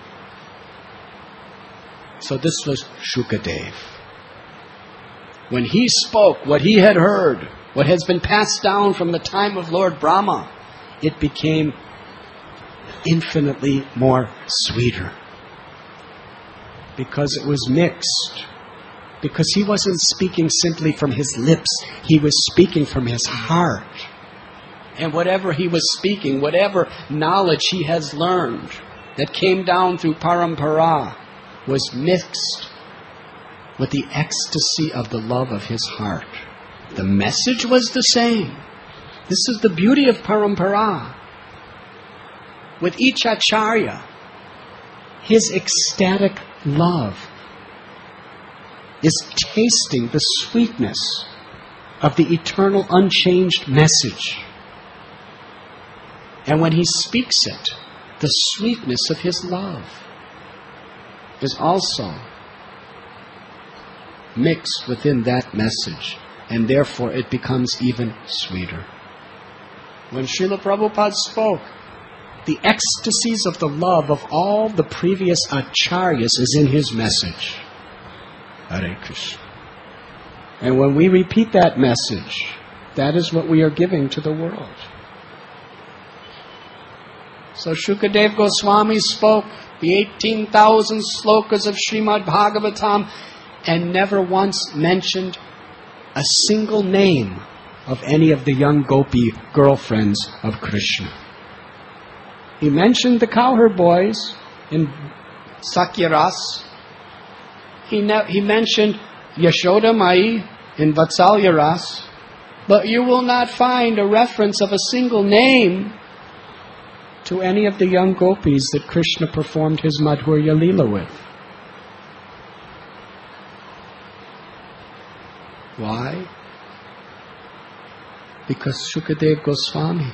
So this was Shukadev. When he spoke what he had heard, what has been passed down from the time of Lord Brahma, it became infinitely more sweeter. Because it was mixed. Because he wasn't speaking simply from his lips, he was speaking from his heart. And whatever he was speaking, whatever knowledge he has learned that came down through parampara, was mixed with the ecstasy of the love of his heart. The message was the same. This is the beauty of parampara. With each acharya, his ecstatic love is tasting the sweetness of the eternal unchanged message. And when he speaks it, the sweetness of his love is also mixed within that message, and therefore it becomes even sweeter. When Srila Prabhupada spoke, the ecstasies of the love of all the previous acharyas is in his message. Hare Krishna. And when we repeat that message, that is what we are giving to the world. So Shukadev Goswami spoke the 18,000 slokas of Srimad Bhagavatam and never once mentioned a single name of any of the young gopi girlfriends of Krishna. He mentioned the cowherd boys in Sakyaras. He mentioned Yashoda Mai in Vatsalyaras. But you will not find a reference of a single name to any of the young gopis that Krishna performed his Madhurya Leela with. Why? Because Shukadev Goswami,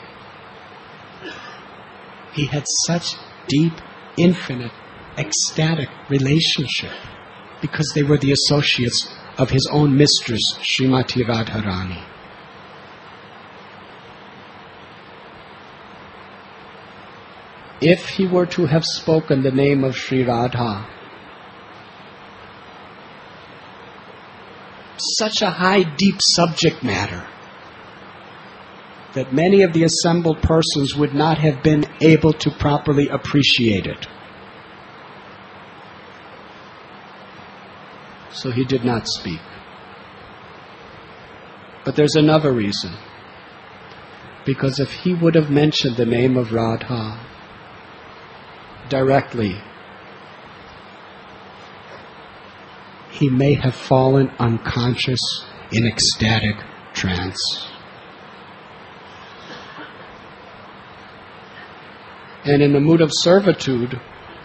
he had such deep, infinite, ecstatic relationship because they were the associates of his own mistress, Srimati Radharani. If he were to have spoken the name of Sri Radha, such a high, deep subject matter that many of the assembled persons would not have been able to properly appreciate it. So he did not speak. But there's another reason. Because if he would have mentioned the name of Radha directly, he may have fallen unconscious in ecstatic trance. And in the mood of servitude,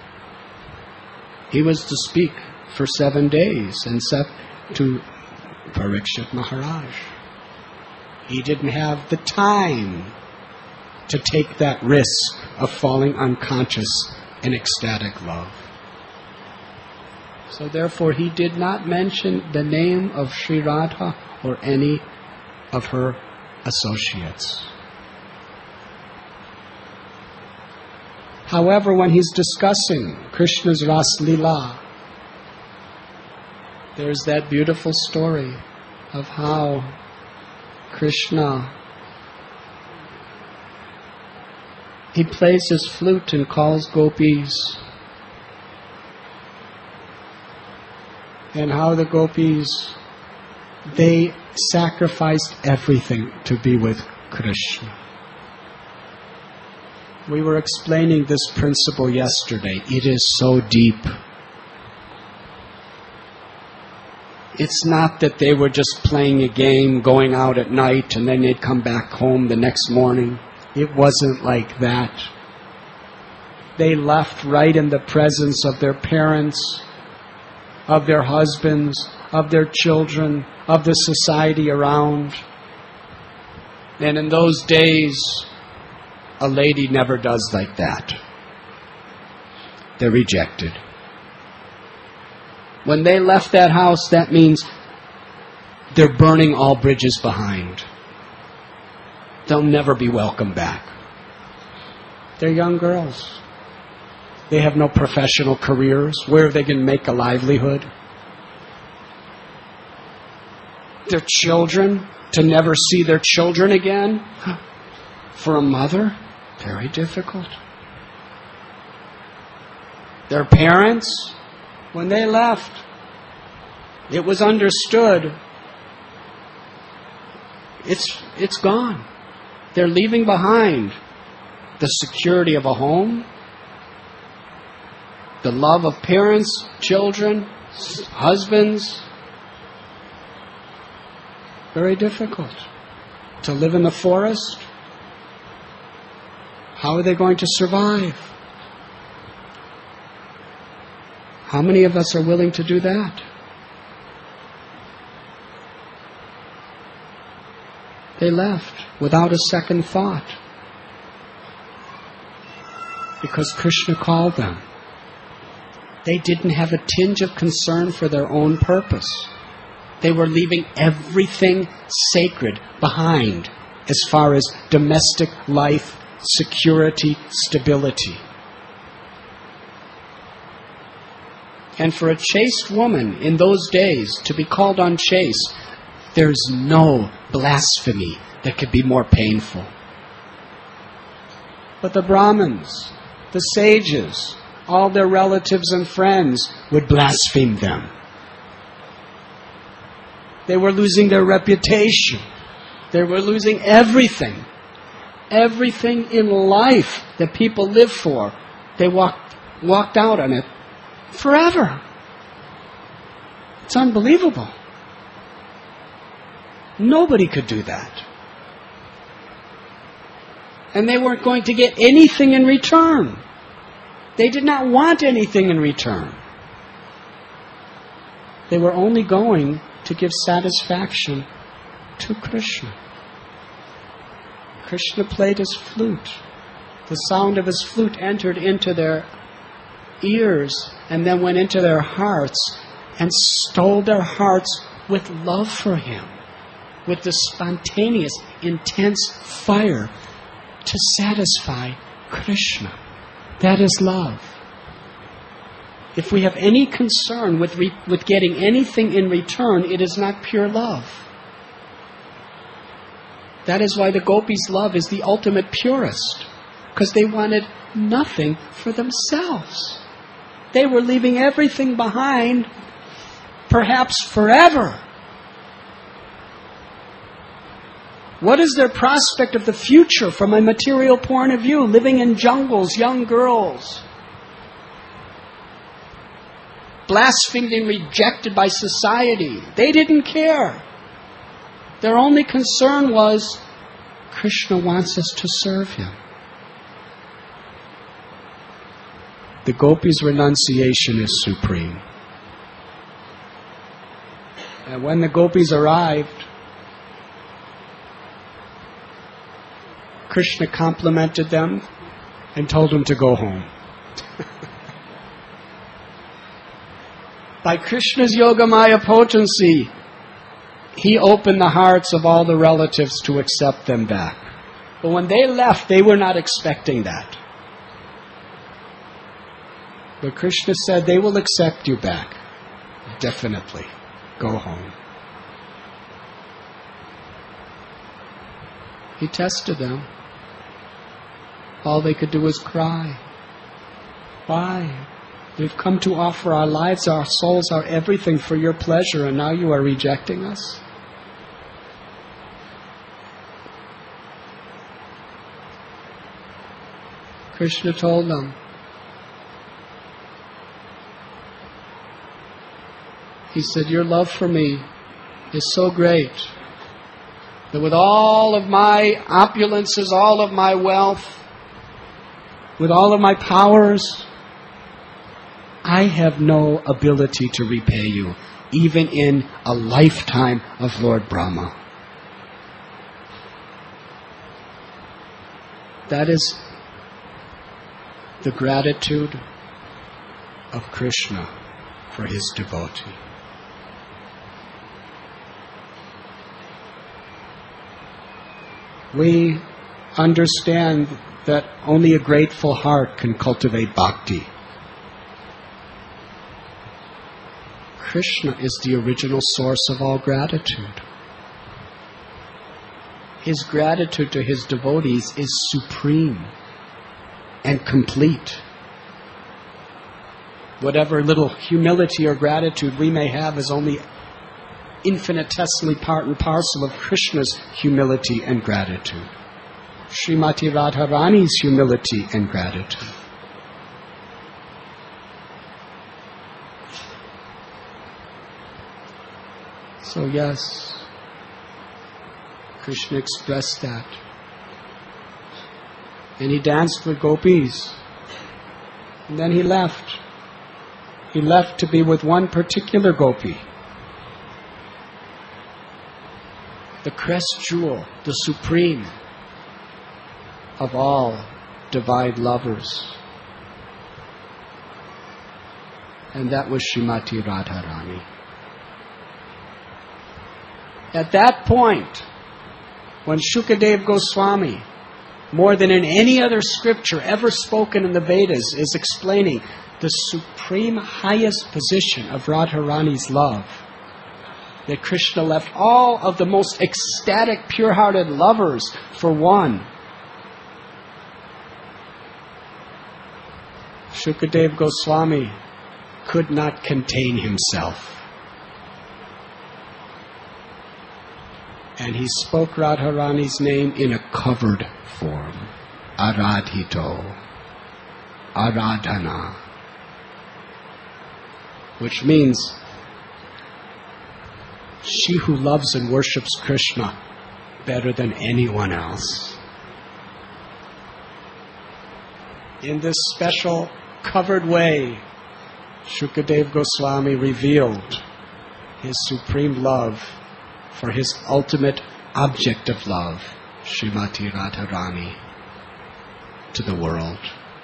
he was to speak for 7 days and said to Parikshit Maharaj, he didn't have the time to take that risk of falling unconscious in ecstatic love. So therefore he did not mention the name of Sri Radha or any of her associates. However, when he's discussing Krishna's Ras Leela, there's that beautiful story of how Krishna he plays his flute and calls gopis. And how the gopis, they sacrificed everything to be with Krishna. We were explaining this principle yesterday. It is so deep. It's not that they were just playing a game, going out at night, and then they'd come back home the next morning. It wasn't like that. They left right in the presence of their parents, of their husbands, of their children, of the society around. And in those days, a lady never does like that. They're rejected. When they left that house, that means they're burning all bridges behind. They'll never be welcome back. They're young girls. They have no professional careers. Where are they going to make a livelihood? Their children, to never see their children again? For a mother, very difficult. Their parents, when they left, it was understood it's gone. They're leaving behind the security of a home, the love of parents, children, husbands. Very difficult. To live in the forest. How are they going to survive? How many of us are willing to do that? They left without a second thought. Because Krishna called them. They didn't have a tinge of concern for their own purpose. They were leaving everything sacred behind as far as domestic life, security, stability. And for a chaste woman in those days to be called unchaste, there's no blasphemy that could be more painful. But the Brahmins, the sages, all their relatives and friends would blaspheme them. They were losing their reputation. They were losing everything. Everything in life that people live for. They walked out on it forever. It's unbelievable. Nobody could do that. And they weren't going to get anything in return. They did not want anything in return. They were only going to give satisfaction to Krishna. Krishna played his flute. The sound of his flute entered into their ears and then went into their hearts and stole their hearts with love for him, with the spontaneous, intense fire to satisfy Krishna. That is love. If we have any concern with getting anything in return, it is not pure love. That is why the gopis' love is the ultimate purest, because they wanted nothing for themselves. They were leaving everything behind, perhaps forever. What is their prospect of the future from a material point of view? Living in jungles, young girls, blasphemed and rejected by society. They didn't care. Their only concern was, Krishna wants us to serve him. The gopis' renunciation is supreme. And when the gopis arrived, Krishna complimented them and told them to go home. By Krishna's Yogamaya potency, he opened the hearts of all the relatives to accept them back. But when they left, they were not expecting that. But Krishna said, they will accept you back. Definitely. Go home. He tested them. All they could do was cry. Why? We've come to offer our lives, our souls, our everything for your pleasure, and now you are rejecting us? Krishna told them, he said, your love for me is so great that with all of my opulences, all of my wealth, with all of my powers, I have no ability to repay you, even in a lifetime of Lord Brahma. That is the gratitude of Krishna for his devotee. We understand that only a grateful heart can cultivate bhakti. Krishna is the original source of all gratitude. His gratitude to his devotees is supreme and complete. Whatever little humility or gratitude we may have is only infinitesimally part and parcel of Krishna's humility and gratitude. Srimati Radharani's humility and gratitude. So yes, Krishna expressed that. And he danced with gopis. And then he left. He left to be with one particular gopi. The crest jewel, the supreme of all divine lovers. And that was Srimati Radharani. At that point, when Shukadev Goswami, more than in any other scripture ever spoken in the Vedas, is explaining the supreme highest position of Radharani's love, that Krishna left all of the most ecstatic, pure-hearted lovers for one. Shukadev Goswami could not contain himself. And he spoke Radharani's name in a covered form. Aradhito. Aradhana. Which means she who loves and worships Krishna better than anyone else. In this special covered way, Shukadev Goswami revealed his supreme love for his ultimate object of love, Srimati Radharani, to the world.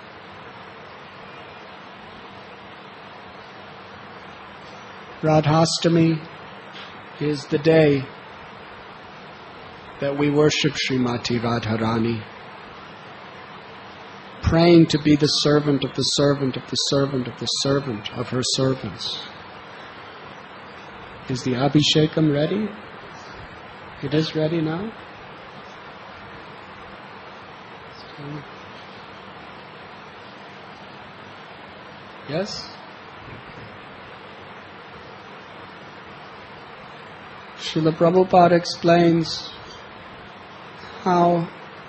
Radhastami is the day that we worship Srimati Radharani, praying to be the servant of the servant of the servant of the servant of her servants. Is the Abhishekam ready? It is ready now? Yes? Srila Prabhupada explains how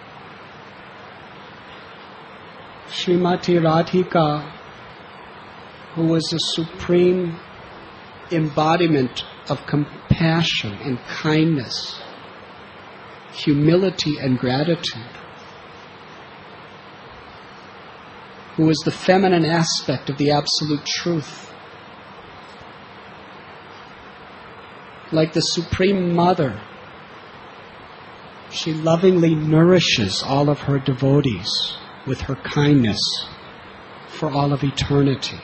Srimati Radhika, who was a supreme embodiment of compassion and kindness, humility and gratitude, who is the feminine aspect of the absolute truth, like the Supreme Mother, she lovingly nourishes all of her devotees with her kindness for all of eternity.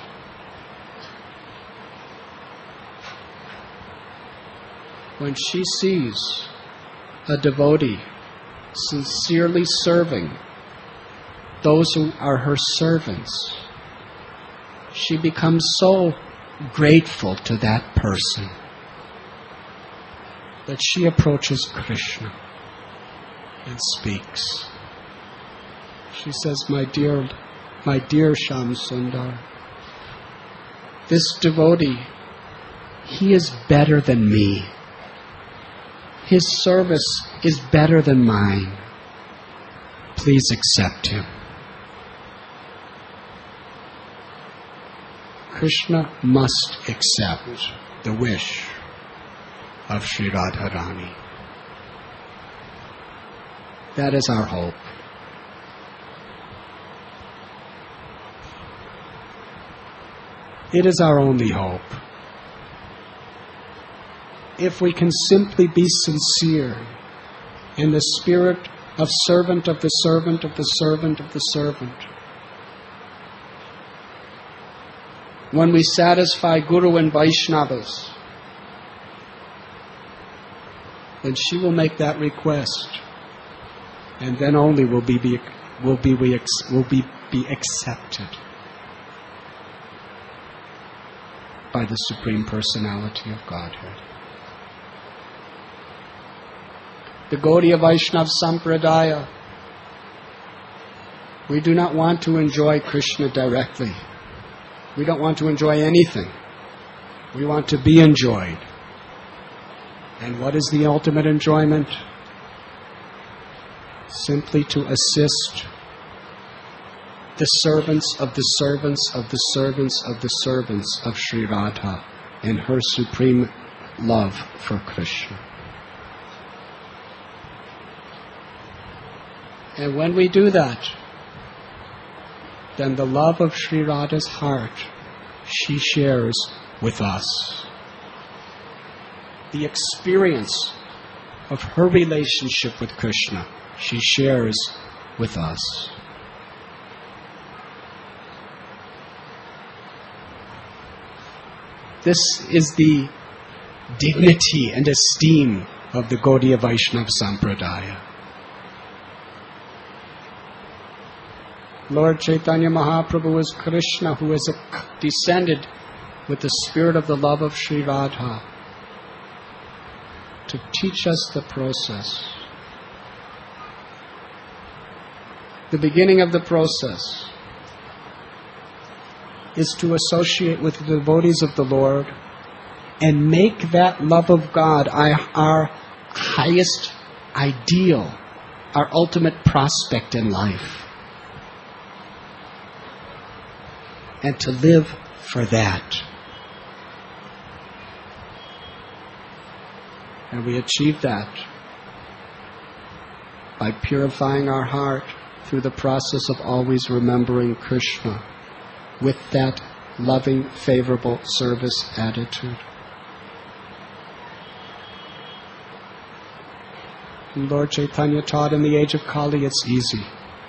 When she sees a devotee sincerely serving those who are her servants, she becomes so grateful to that person that she approaches Krishna and speaks. She says, my dear Shyam Sundar, this devotee, he is better than me. His service is better than mine. Please accept him. Krishna must accept the wish of Sri Radharani. That is our hope. It is our only hope. If we can simply be sincere in the spirit of servant of the servant of the servant of the servant, when we satisfy Guru and Vaishnavas, then she will make that request, and then only will be accepted by the Supreme Personality of Godhead. The Gaudiya Vaishnava Sampradaya, we do not want to enjoy Krishna directly. We don't want to enjoy anything. We want to be enjoyed. And what is the ultimate enjoyment? Simply to assist the servants of the servants of the servants of the servants of Sri Radha in her supreme love for Krishna. And when we do that, then the love of Sri Radha's heart she shares with us. The experience of her relationship with Krishna she shares with us. This is the dignity and esteem of the Gaudiya Vaishnava Sampradaya. Lord Chaitanya Mahaprabhu is Krishna, who has descended with the spirit of the love of Sri Radha to teach us the process. The beginning of the process is to associate with the devotees of the Lord and make that love of God our highest ideal, our ultimate prospect in life. And to live for that. And we achieve that by purifying our heart through the process of always remembering Krishna with that loving, favorable service attitude. And Lord Chaitanya taught in the age of Kali, it's easy.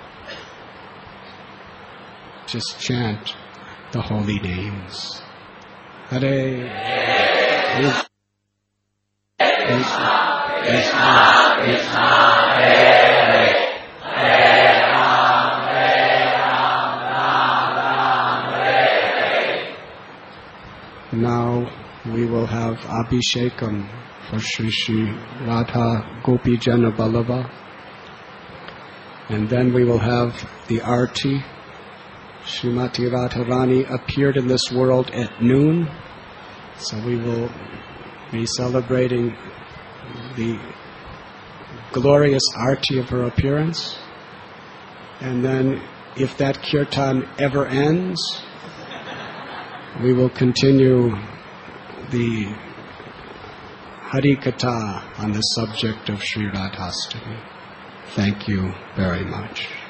Just chant the holy names. Hare Krishna, Krishna, Krishna, Krishna, Hare Hare Ram, Ram, Hare. Now we will have Abhishekam for Shri Radha Gopi Jana Ballabha, and then we will have the Arti. Srimati Radharani appeared in this world at noon, so we will be celebrating the glorious arti of her appearance. And then, if that kirtan ever ends, we will continue the Harikatha on the subject of Sri Radhastami. Thank you very much.